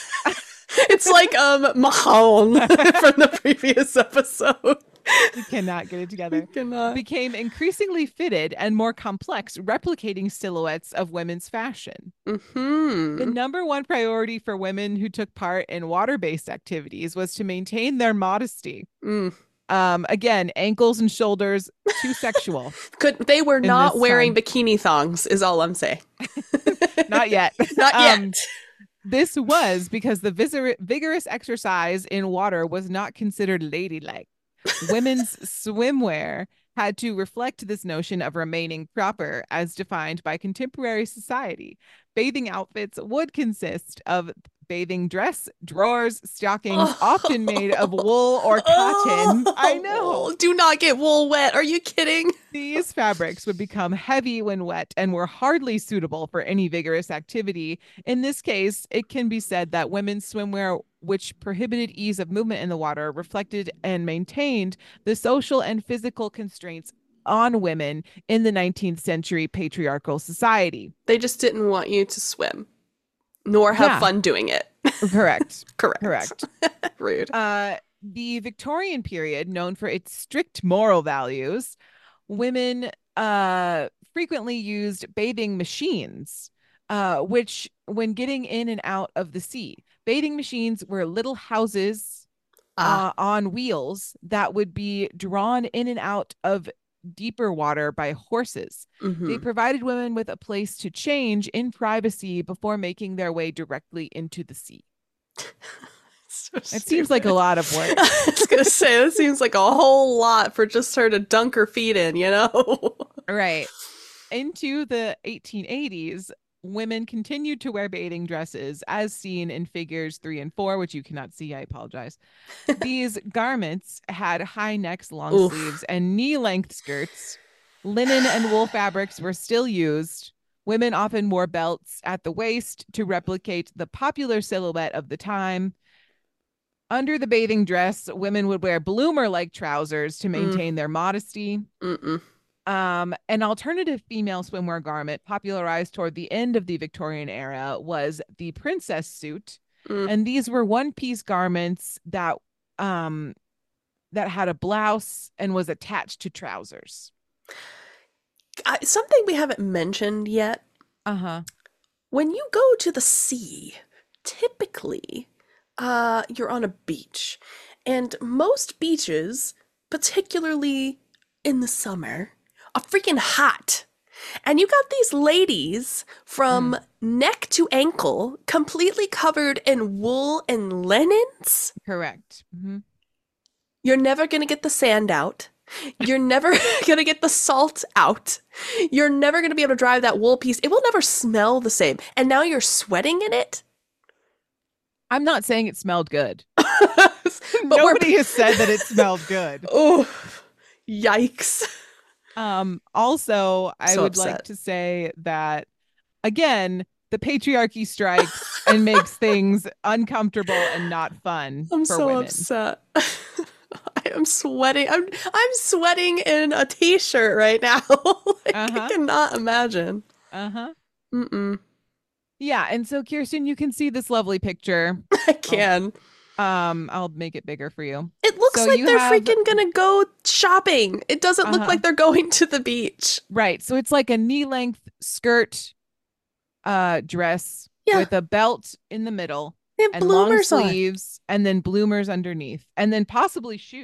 It's like um Mahone from the previous episode. We cannot get it We together. cannot. Became increasingly fitted and more complex, replicating silhouettes of women's fashion. The Mm-hmm. number one priority for women who took part in water-based activities was to maintain their modesty. Mm. Um, again, ankles and shoulders too sexual Could they were in not this wearing time. bikini thongs, is all I'm saying. Not yet. Not Um, yet. this was because the visor- vigorous exercise in water was not considered ladylike. Women's swimwear had to reflect this notion of remaining proper as defined by contemporary society. Bathing outfits would consist of bathing dress, drawers, stockings, often made of wool or cotton. Oh, I know. do not get wool wet. Are you kidding? These fabrics would become heavy when wet and were hardly suitable for any vigorous activity. In this case, it can be said that women's swimwear, which prohibited ease of movement in the water, reflected and maintained the social and physical constraints on women in the nineteenth century patriarchal society. They just didn't want you to swim, nor have Yeah. fun doing it. Correct. Correct. Correct. Rude. Uh, the Victorian period, known for its strict moral values, women uh, frequently used bathing machines, uh, which, when getting in and out of the sea, bathing machines were little houses Ah. uh, on wheels that would be drawn in and out of deeper water by horses. Mhm. They provided women with a place to change in privacy before making their way directly into the sea. So It seems like a stupid. lot of work. I was gonna say that seems like a whole lot for just her to dunk her feet in, you know? Right. Into the eighteen eighties, women continued to wear bathing dresses as seen in figures three and four, which you cannot see. I apologize. These garments had high necks, long Oof. sleeves, and knee length skirts. Linen and wool fabrics were still used. Women often wore belts at the waist to replicate the popular silhouette of the time. Under the bathing dress, women would wear bloomer like trousers to maintain their modesty. Mm-mm. Um, an alternative female swimwear garment popularized toward the end of the Victorian era was the princess suit. Mm. And these were one-piece garments that um that had a blouse and was attached to trousers. I, something we haven't mentioned yet. Uh-huh. When you go to the sea, typically, uh, you're on a beach. And most beaches, particularly in the summer, are freaking hot. And you got these ladies from neck to ankle, completely covered in wool and linens. Correct. Mm-hmm. You're never going to get the sand out. You're never going to get the salt out. You're never going to be able to dry that wool piece. It will never smell the same. And now you're sweating in it. I'm not saying it smelled good. but Nobody has said that it smelled good. Oh, yikes. Um, also, I So would like upset. to say that, again, the patriarchy strikes and makes things uncomfortable and not fun I'm for so women. upset. I am sweating. I'm I'm sweating in a t-shirt right now. Like, Uh-huh. I cannot imagine. Uh-huh. Mm-mm. Yeah, and so Kirsten, you can see this lovely picture. I can. Um, I'll make it bigger for you. It looks So like you they're have- freaking gonna go shopping. It doesn't look Uh-huh. like they're going to the beach. Right. So it's like a knee-length skirt uh dress Yeah. with a belt in the middle They have and long bloomers on. sleeves and then bloomers underneath and then possibly shoes.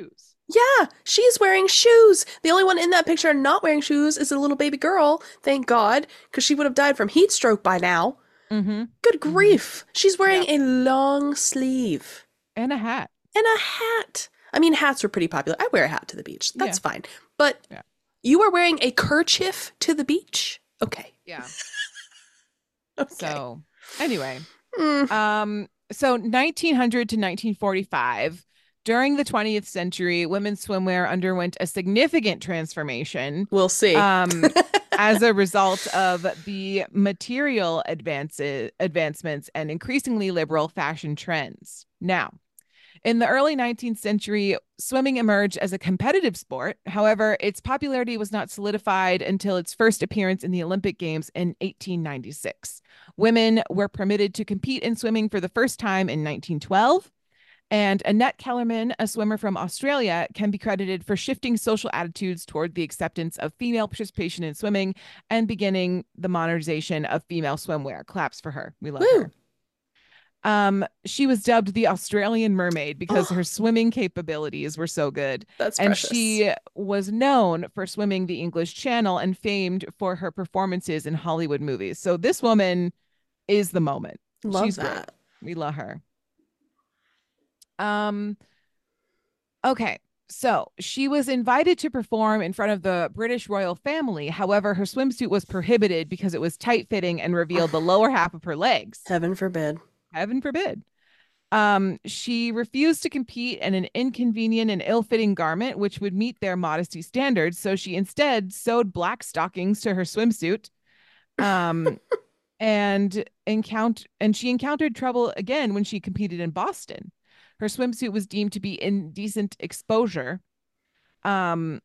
Yeah, she's wearing shoes. The only one in that picture not wearing shoes is a little baby girl, thank God, because she would have died from heat stroke by now. Mm-hmm. Good Mm-hmm. grief. She's wearing Yep. a long sleeve And a hat. and a hat. I mean, hats were pretty popular. I wear a hat to the beach. Yeah. That's fine. But Yeah. you are wearing a kerchief to the beach? Okay. Yeah. Okay. So anyway, Mm, um, so nineteen hundred to nineteen forty-five, during the twentieth century, women's swimwear underwent a significant transformation we'll see. um, as a result of the material advances, advancements and increasingly liberal fashion trends. Now, in the early nineteenth century, swimming emerged as a competitive sport. However, its popularity was not solidified until its first appearance in the Olympic Games in eighteen ninety-six. Women were permitted to compete in swimming for the first time in nineteen twelve. And Annette Kellerman, a swimmer from Australia, can be credited for shifting social attitudes toward the acceptance of female participation in swimming and beginning the modernization of female swimwear. Claps for her. We love Woo. her. Um, she was dubbed the Australian Mermaid because her swimming capabilities were so good. That's and precious. she was known for swimming the English Channel and famed for her performances in Hollywood movies. So this woman is the moment. Love She's that. great. We love her. Um, okay. So she was invited to perform in front of the British royal family. However, her swimsuit was prohibited because it was tight fitting and revealed the lower half of her legs. Heaven forbid. Heaven forbid. Um, she refused to compete in an inconvenient and ill-fitting garment which would meet their modesty standards. So she instead sewed black stockings to her swimsuit. Um, and encounter and she encountered trouble again when she competed in Boston. Her swimsuit was deemed to be indecent exposure. Um,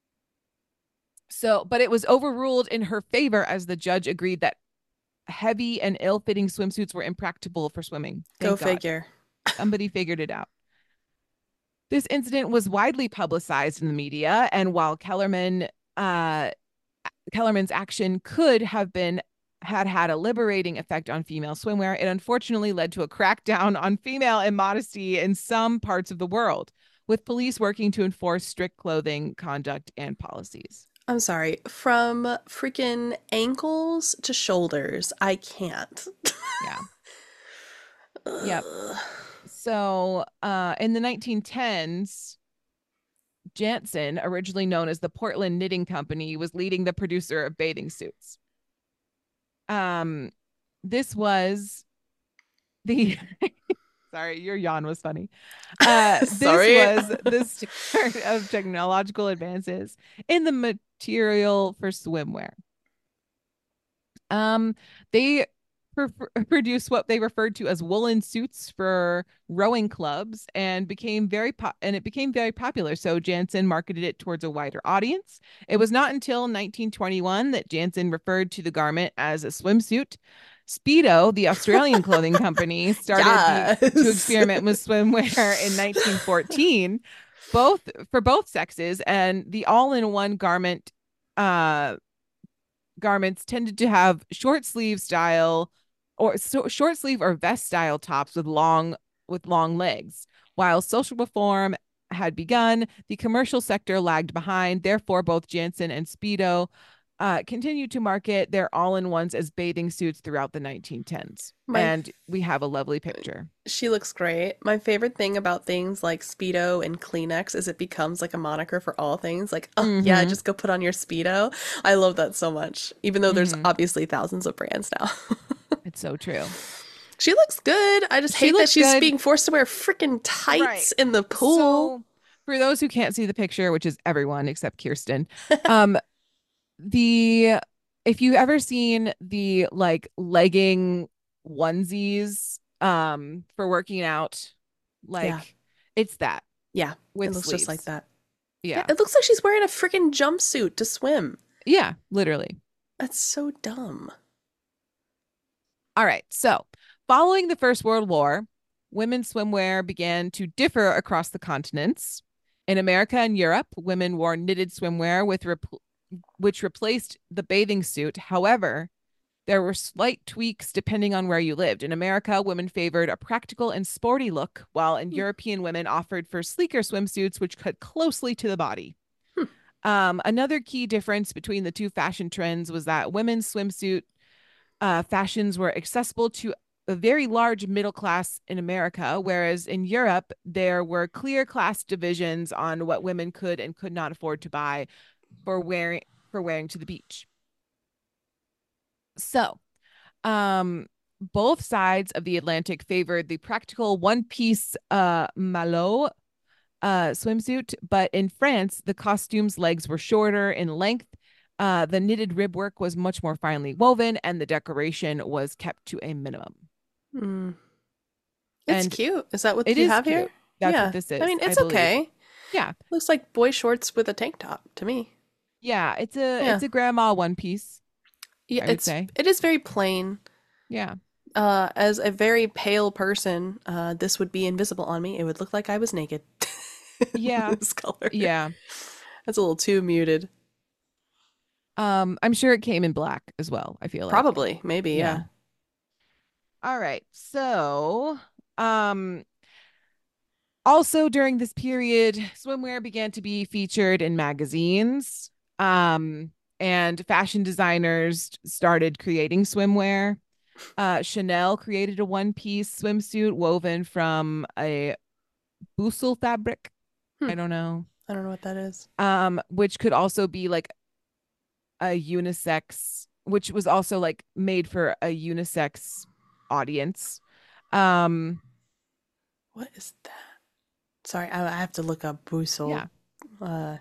so, but it was overruled in her favor as the judge agreed that heavy and ill-fitting swimsuits were impractical for swimming. Go Thank God. figure. Somebody figured it out. This incident was widely publicized in the media, and while Kellerman, uh, Kellerman's action could have been had had a liberating effect on female swimwear, it unfortunately led to a crackdown on female immodesty in some parts of the world, with police working to enforce strict clothing conduct and policies. I'm sorry. From freaking ankles to shoulders, I can't. Yeah. Yep. So uh, in the nineteen tens, Jantzen, originally known as the Portland Knitting Company, was leading the producer of bathing suits. Um, this was the sorry, your yawn was funny. Uh, this Sorry. was the start of technological advances in the material for swimwear. Um, they produced what they referred to as woolen suits for rowing clubs and became very po- and it became very popular. So Jantzen marketed it towards a wider audience. It was not until nineteen twenty-one that Jantzen referred to the garment as a swimsuit. Speedo, the Australian clothing company, started Yes. the, to experiment with swimwear in nineteen fourteen, both for both sexes, and the all-in-one garment uh garments tended to have short sleeve style or so, short sleeve or vest style tops with long with long legs. While social reform had begun, the commercial sector lagged behind. Therefore, both Jantzen and Speedo uh, continued to market their all-in-ones as bathing suits throughout the nineteen tens. My- and we have a lovely picture. She looks great. My favorite thing about things like Speedo and Kleenex is it becomes like a moniker for all things. Like, oh yeah, Mhm. just go put on your Speedo. I love that so much. Even though there's Mhm. obviously thousands of brands now. It's so true. She looks good. I just She hate that looks she's good. being forced to wear freaking tights Right. in the pool. So, for those who can't see the picture, which is everyone except Kirsten, um, the if you've ever seen the like legging onesies um for working out, like Yeah. it's that Yeah, with it looks sleeves. just like that. Yeah. It looks like she's wearing a freaking jumpsuit to swim. Yeah, literally. That's so dumb. All right. So, following the First World War, women's swimwear began to differ across the continents. In America and Europe, women wore knitted swimwear with rep- which replaced the bathing suit. However, There were slight tweaks depending on where you lived. In America, women favored a practical and sporty look, while in Hmm. European women offered for sleeker swimsuits, which cut closely to the body. Hmm. Um, another key difference between the two fashion trends was that women's swimsuit uh, fashions were accessible to a very large middle class in America, whereas in Europe, there were clear class divisions on what women could and could not afford to buy for wearing for wearing to the beach. So, um, both sides of the Atlantic favored the practical one-piece uh, Malo uh, swimsuit, but in France, the costume's legs were shorter in length. Uh, the knitted rib work was much more finely woven, and the decoration was kept to a minimum. Hmm. It's And cute. Is that what it you is have here? cute. That's what Yeah. this I is, mean, I it's believe. okay. Yeah, Looks like boy shorts with a tank top to me. yeah. It's a Yeah. it's a grandma one piece, Yeah, I would it's say. it is very plain. Yeah, Uh, as a very pale person, uh, this would be invisible on me. It would look like I was naked. yeah, This color. yeah. That's a little too muted. Um, I'm sure it came in black as well. I feel like. Probably, maybe, Yeah. yeah. All right. So, um, also during this period, swimwear began to be featured in magazines. Um, and fashion designers started creating swimwear. Uh, Chanel created a one-piece swimsuit woven from a busel fabric. Hmm. I don't know. I don't know what that is. Um, which could also be like a unisex, which was also like made for a unisex audience. Um, What is that? Sorry, I, I have to look up Busol. yeah. Uh,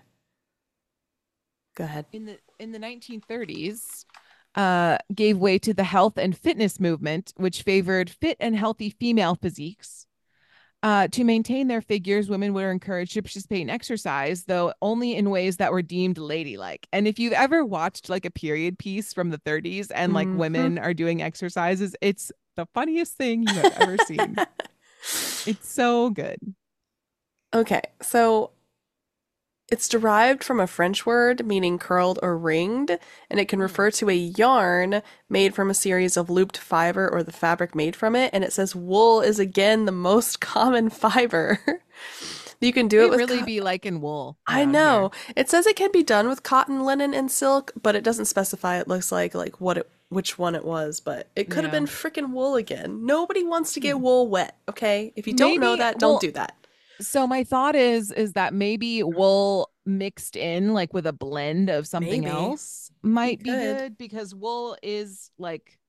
go ahead. In the in the nineteen thirties, uh, gave way to the health and fitness movement, which favored fit and healthy female physiques. Uh, to maintain their figures, women were encouraged to participate in exercise, though only in ways that were deemed ladylike. And if you've ever watched like a period piece from the thirties and like Mm-hmm. women are doing exercises, it's the funniest thing you have ever seen. It's so good. Okay, so it's derived from a French word meaning curled or ringed, and it can Mm. refer to a yarn made from a series of looped fiber or the fabric made from it. And it says wool is again the most common fiber. You can do it They with really co- be liking wool I around here. know. It says it can be done with cotton, linen, and silk, but it doesn't specify it looks like like what it which one it was, but it could have Yeah. been freaking wool again. Nobody wants to get Hmm. wool wet, okay? If you don't know Maybe, that, don't well, do that. so my thought is is that maybe wool mixed in like with a blend of something Maybe. else You might be could. good because wool is like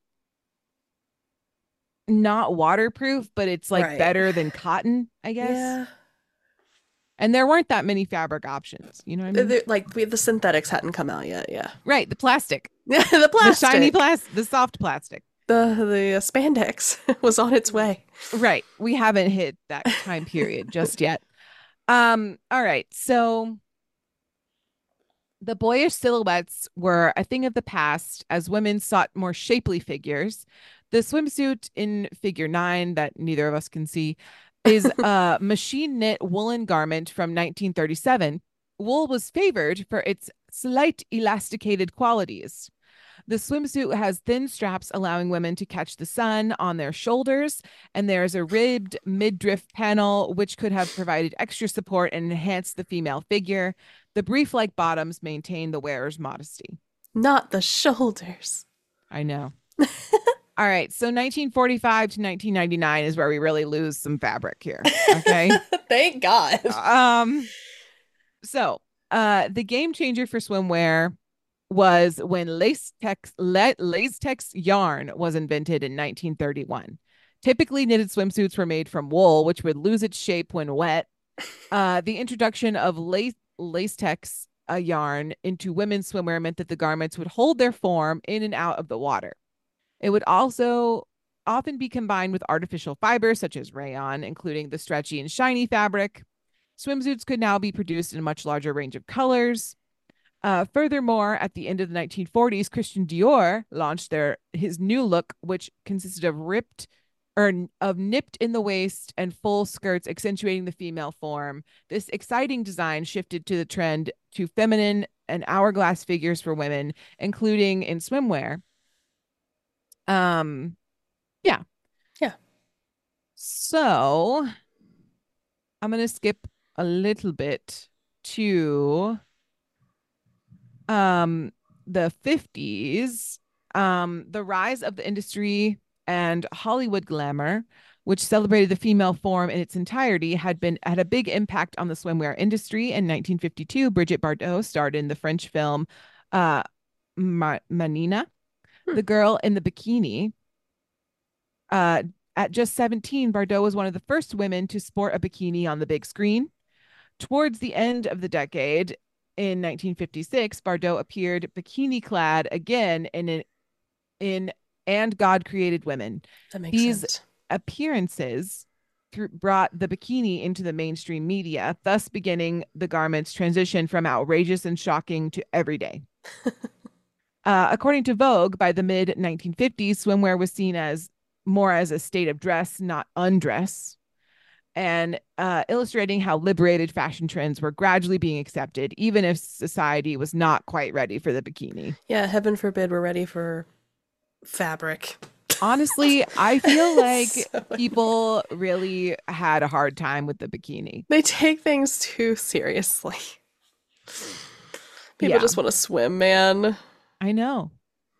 not waterproof, but it's like Right. better than cotton, I guess. Yeah. And there weren't that many fabric options. You know what I mean? They're- like we, the synthetics hadn't come out yet, yeah. Right. The plastic, Yeah, the the shiny plastic. plastic, the soft plastic. The the uh, spandex was on its way. Right. We haven't hit that time period just yet. Um, all right. So the boyish silhouettes were a thing of the past as women sought more shapely figures. The swimsuit in figure nine, that neither of us can see, is a machine knit woolen garment from nineteen thirty-seven. Wool was favored for its slight elasticated qualities. The swimsuit has thin straps allowing women to catch the sun on their shoulders, and there is a ribbed midriff panel which could have provided extra support and enhanced the female figure. The brief like bottoms maintain the wearer's modesty. Not the shoulders. I know. All right, so nineteen forty-five to nineteen ninety-nine is where we really lose some fabric here. Okay. Thank God. um so uh the game changer for swimwear was when latex, latex yarn was invented in nineteen thirty-one. Typically, knitted swimsuits were made from wool, which would lose its shape when wet. Uh, the introduction of lace, latex uh, yarn into women's swimwear meant that the garments would hold their form in and out of the water. It would also often be combined with artificial fibers such as rayon, including the stretchy and shiny fabric. Swimsuits could now be produced in a much larger range of colors. Uh, furthermore, at the end of the nineteen forties, Christian Dior launched their his new look, which consisted of ripped or of nipped in the waist and full skirts, accentuating the female form. This exciting design shifted to the trend to feminine and hourglass figures for women, including in swimwear. Um, yeah. Yeah. So I'm gonna skip a little bit to um the fifties, um, the rise of the industry and Hollywood glamour, which celebrated the female form in its entirety, had been had a big impact on the swimwear industry. In nineteen fifty-two, Brigitte Bardot starred in the French film uh, Ma- Manina, Hmm. The Girl in the Bikini. Uh, at just seventeen, Bardot was one of the first women to sport a bikini on the big screen. Towards the end of the decade, in nineteen fifty-six, Bardot appeared bikini clad again in an, in And God Created Women. That makes These sense. appearances through, brought the bikini into the mainstream media, thus beginning the garment's transition from outrageous and shocking to everyday. uh, according to Vogue, by the mid nineteen fifties, swimwear was seen as more as a state of dress, not undress, and uh, illustrating how liberated fashion trends were gradually being accepted, even if society was not quite ready for the bikini. Yeah, heaven forbid we're ready for fabric. Honestly, I feel like So people really had a hard time with the bikini. they take things too seriously. People Yeah. just want to swim, man. I know.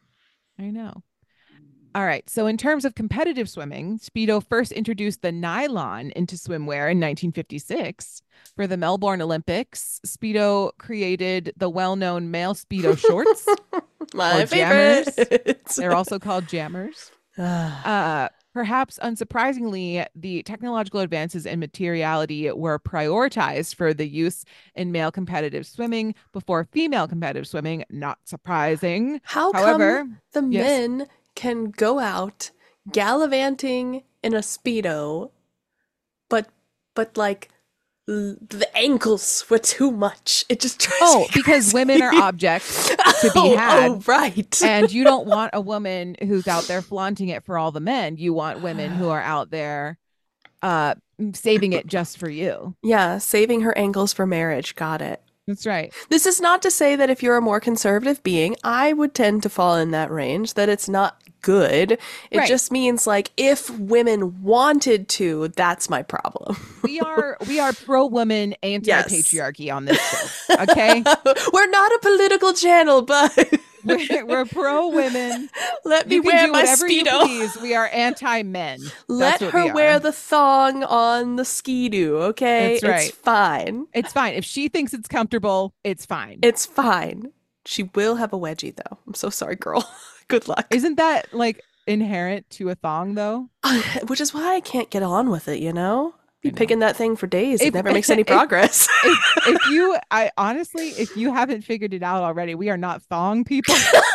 I know. All right. So, in terms of competitive swimming, Speedo first introduced the nylon into swimwear in nineteen fifty-six. For the Melbourne Olympics, Speedo created the well known male Speedo shorts. My Or favorite. They're also called jammers. Uh, perhaps unsurprisingly, the technological advances in materiality were prioritized for the use in male competitive swimming before female competitive swimming. Not surprising. How However, come the yes. men can go out gallivanting in a Speedo, but but like l- the ankles were too much? It just drives Oh, me because crazy. women are objects to be Oh, had. oh, right. And you don't want a woman who's out there flaunting it for all the men. You want women who are out there uh saving it just for you. Yeah, saving her ankles for marriage. Got it. That's right. This is not to say that if you're a more conservative being, I would tend to fall in that range, that it's not good. It Right. just means like if women wanted to, that's my problem. We are we are pro woman, anti patriarchy on this show. Okay, We're not a political channel, but we're, we're pro women. let me You can wear do my whatever you Speedo. please. We are anti men. Let her wear the thong on the skidoo, okay? That's right. It's fine. It's fine if she thinks it's comfortable. It's fine. It's fine. She will have a wedgie though. I'm so sorry, girl. Good luck. Isn't that like inherent to a thong though? Which is why I can't get on with it, you know? Be I know. picking that thing for days. If- it never makes any if- progress. If, if you, I honestly, if you haven't figured it out already, we are not thong people.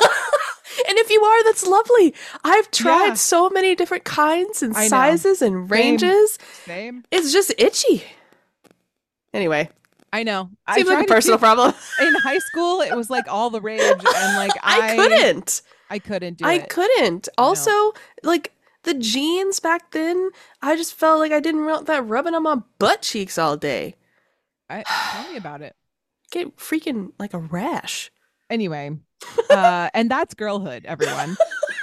And if you are, that's lovely. I've tried Yeah. so many different kinds and I know. sizes and ranges. Same. It's just itchy. Anyway, I know. seems I like a tried to personal keep- problem. in high school. It was like all the rage, and like I, I couldn't. I couldn't do I it. couldn't. Also, like the jeans back then, I just felt like I didn't want that rubbing on my butt cheeks all day. I, tell me about it. Get freaking like a rash. Anyway, uh, and that's girlhood, everyone.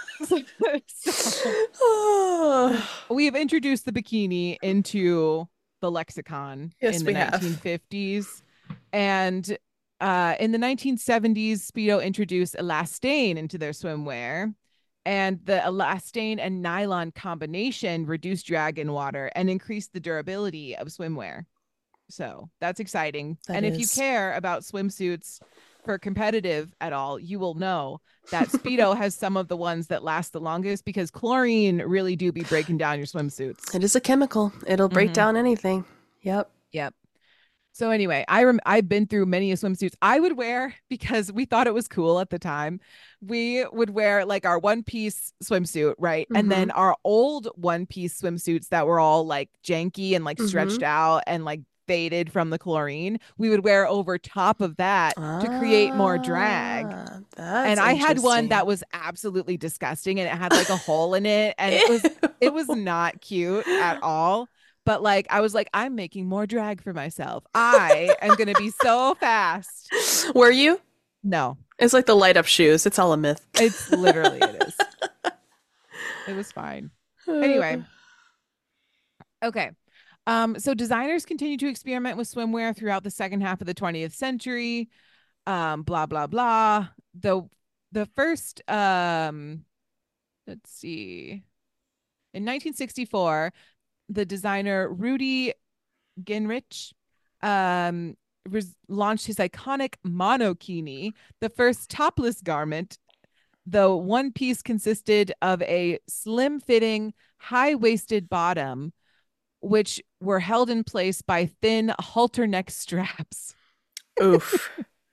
So, we've introduced the bikini into the lexicon Yes, in the we have. nineteen fifties, and uh, in the nineteen seventies, Speedo introduced elastane into their swimwear. And the elastane and nylon combination reduced drag in water and increased the durability of swimwear. So that's exciting. That and if you is. care about swimsuits for competitive at all, you will know that Speedo has some of the ones that last the longest because chlorine really do be breaking down your swimsuits. It is a chemical. It'll break Mhm. down anything. Yep. Yep. So anyway, I rem- I've been through many swimsuits I would wear because we thought it was cool at the time. We would wear like our one piece swimsuit, right? And then our old one piece swimsuits that were all like janky and like stretched out and like faded from the chlorine. We would wear over top of that to create more drag. Ah, that's And I had one interesting. that was absolutely disgusting and it had like a hole in it and it was it was not cute at all. But like I was like, I'm making more drag for myself. I am gonna be so fast. Were you? No, It's like the light up shoes. It's all a myth. it's literally it is. It was fine. Anyway, okay. Um, so designers continue to experiment with swimwear throughout the second half of the twentieth century. Um, blah blah blah. The the first um let's see. In nineteen sixty-four, the designer Rudy Ginrich um res- launched his iconic monokini, the first topless garment. The one piece consisted of a slim fitting, high waisted bottom, which were held in place by thin halter neck straps. Oof.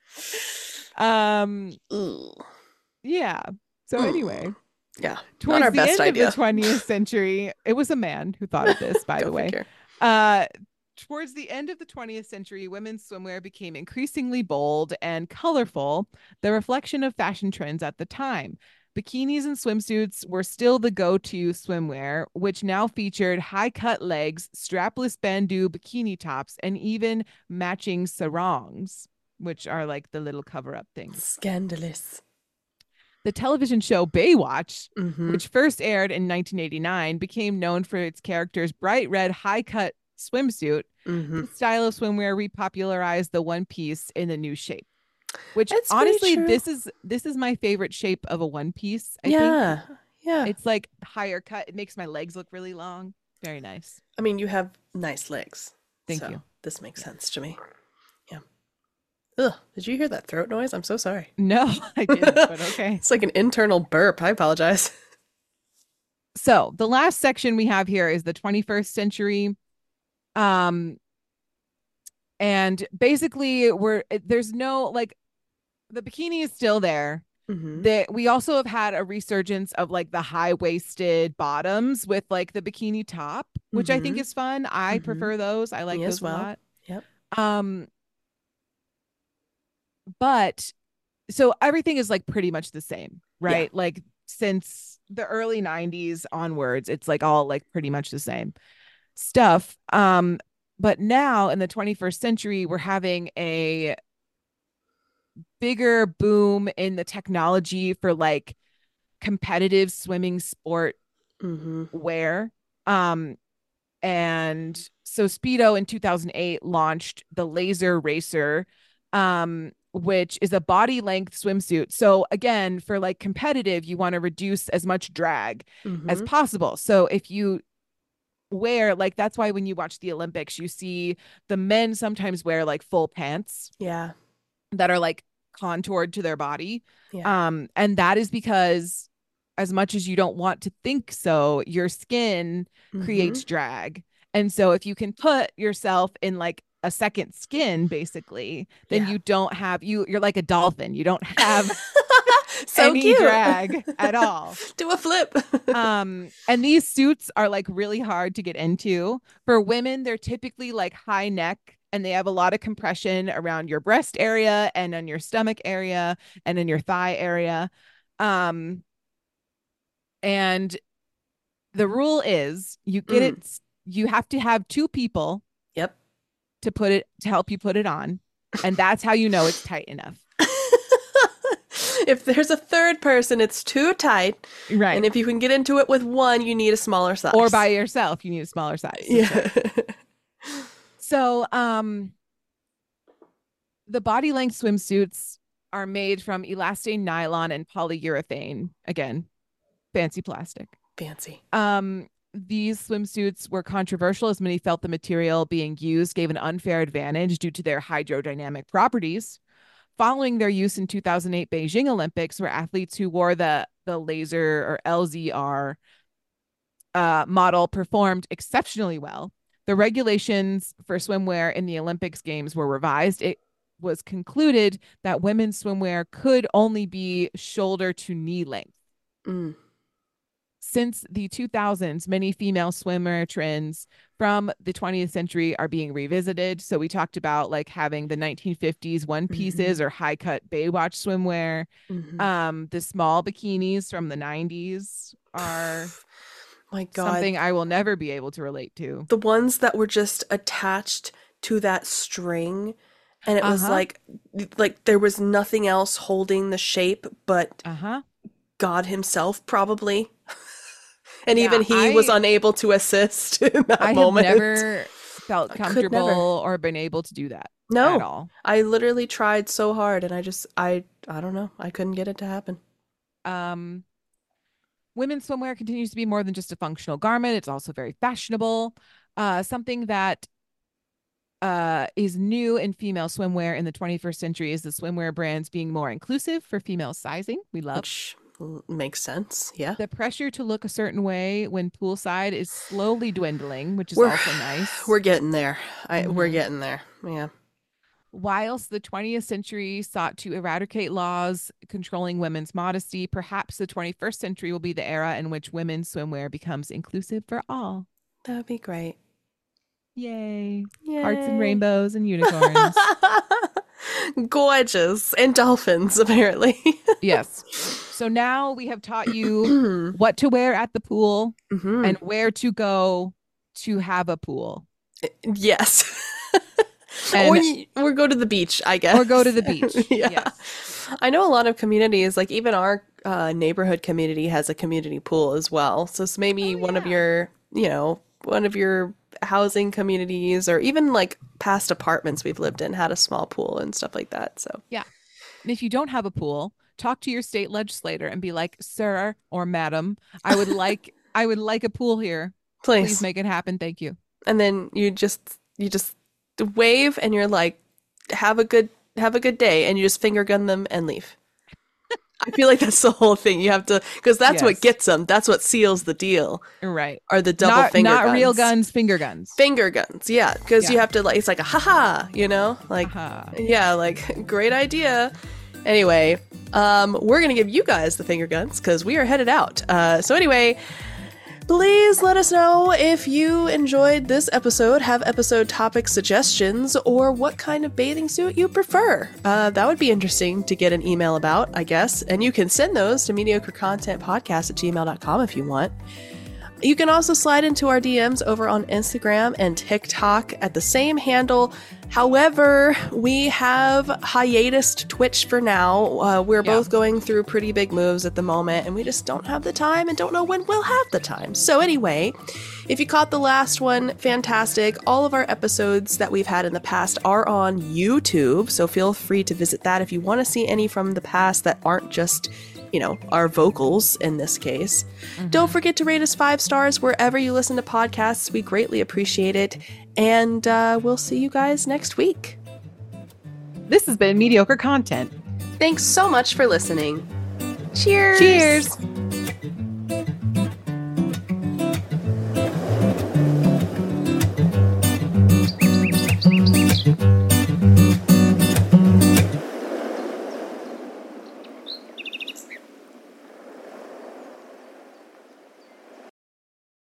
Um, Ooh. yeah. So, Mm. anyway, Yeah. Not towards our the best end idea. of the twentieth century, it was a man who thought of this, by Go the way. figure. Uh, towards the end of the twentieth century, women's swimwear became increasingly bold and colorful, the reflection of fashion trends at the time. Bikinis and swimsuits were still the go-to swimwear, which now featured high-cut legs, strapless bandeau bikini tops, and even matching sarongs, which are like the little cover-up things. Scandalous. The television show Baywatch, Mm-hmm. which first aired in nineteen eighty-nine, became known for its character's bright red high-cut swimsuit. Mm-hmm. The style of swimwear repopularized the one piece in a new shape. Which It's very honestly, true. this is this is my favorite shape of a one piece. I Yeah. think Yeah. it's like higher cut. It makes my legs look really long. Very nice. I mean, you have nice legs. Thank so you. This makes sense to me. Yeah. Ugh. Did you hear that throat noise? I'm so sorry. No, I didn't, but okay. It's like an internal burp. I apologize. So the last section we have here is the twenty-first century. Um, and basically we're there's no like the bikini is still there. Mm-hmm. That we also have had a resurgence of like the high-waisted bottoms with like the bikini top, which mm-hmm. I think is fun. I mm-hmm. prefer those. I like Me those as well. a lot. Yep. Um, but so everything is like pretty much the same, right? Yeah. Like since the early nineties onwards, it's like all like pretty much the same stuff. Um, but now in the twenty-first century, we're having a bigger boom in the technology for like competitive swimming sport mm-hmm. wear. Um, and so Speedo in two thousand eight launched the Laser Racer, um, which is a body length swimsuit. So again, for like competitive, you want to reduce as much drag mm-hmm. as possible. So if you wear like, that's why when you watch the Olympics, you see the men sometimes wear like full pants. Yeah. That are like contoured to their body. Yeah. Um, and that is because as much as you don't want to think so, your skin mm-hmm. creates drag. And so if you can put yourself in like a second skin, basically, then yeah. you don't have you you're like a dolphin. You don't have so any cute. drag at all. Do a flip. um, and these suits are like really hard to get into. For women, they're typically like high neck and they have a lot of compression around your breast area and on your stomach area and in your thigh area. Um, and the rule is you get mm. it, you have to have two people. Yep. To put it, to help you put it on. And that's how you know it's tight enough. If there's a third person, it's too tight. Right. And if you can get into it with one, you need a smaller size. Or by yourself, you need a smaller size. Yeah. Right. So, um, the body length swimsuits are made from elastane nylon and polyurethane. Again, fancy plastic. Fancy. Um, these swimsuits were controversial as many felt the material being used gave an unfair advantage due to their hydrodynamic properties. Following their use in two thousand eight Beijing Olympics, where athletes who wore the, the laser or L Z R uh, model performed exceptionally well, the regulations for swimwear in the Olympics Games were revised. It was concluded that women's swimwear could only be shoulder to knee length. Mm. Since the two thousands, many female swimwear trends from the twentieth century are being revisited. So we talked about like having the nineteen fifties one pieces mm-hmm. or high cut Baywatch swimwear. Mm-hmm. Um, the small bikinis from the nineties are My God. something I will never be able to relate to. The ones that were just attached to that string. And it was uh-huh. like, like there was nothing else holding the shape but uh-huh. God himself, probably. And Yeah, even he was I- unable to assist in that I have moment. never felt I could comfortable never. or been able to do that No. at all. I literally tried so hard and I just I I don't know. I couldn't get it to happen. Um, women's swimwear continues to be more than just a functional garment. It's also very fashionable. Uh, something that uh, is new in female swimwear in the twenty-first century is the swimwear brands being more inclusive for female sizing. We love. Which l- makes sense. Yeah. The pressure to look a certain way when poolside is slowly dwindling, which is We're- also nice. We're getting there. I we're Mhm. getting there. Yeah. Whilst the twentieth century sought to eradicate laws controlling women's modesty, perhaps the twenty-first century will be the era in which women's swimwear becomes inclusive for all. That would be great. Yay. Yay. Hearts and rainbows and unicorns. Gorgeous. And dolphins, apparently. Yes. So now we have taught you what to wear at the pool Mhm. and where to go to have a pool. Yes. And- or, you, or go to the beach, I guess. Or go to the beach. Yeah. Yes. I know a lot of communities, like even our uh, neighborhood community has a community pool as well. So it's maybe Oh, one of yeah. your, you know, one of your housing communities or even like past apartments we've lived in had a small pool and stuff like that. So And if you don't have a pool, talk to your state legislator and be like, sir or madam, I would like I would like a pool here. please. Please make it happen. Thank you. And then you just you just wave and you're like, have a good have a good day, and you just finger gun them and leave. I feel like that's the whole thing. You have to, because that's Yes. what gets them. That's what seals the deal. Right. Are the double Not, finger not guns. real guns, finger guns. Finger guns, yeah, because you Yeah. have to like. It's like a haha, you know, like Aha. yeah, like great idea. Anyway, um, we're gonna give you guys the finger guns because we are headed out. Uh, so anyway. Please let us know if you enjoyed this episode, have episode topic suggestions, or what kind of bathing suit you prefer. Uh, that would be interesting to get an email about, I guess. And you can send those to mediocrecontentpodcast at gmail dot com if you want. You can also slide into our D Ms over on Instagram and TikTok at the same handle. However, we have hiatus Twitch for now. Uh, we're Yeah. both going through pretty big moves at the moment, and we just don't have the time and don't know when we'll have the time. So anyway, if you caught the last one, fantastic. All of our episodes that we've had in the past are on YouTube, so feel free to visit that if you want to see any from the past that aren't just, you know, our vocals in this case. Don't forget to rate us five stars wherever you listen to podcasts. We greatly appreciate it. And uh, we'll see you guys next week. This has been Mediocre Content. Thanks so much for listening. Cheers. Cheers.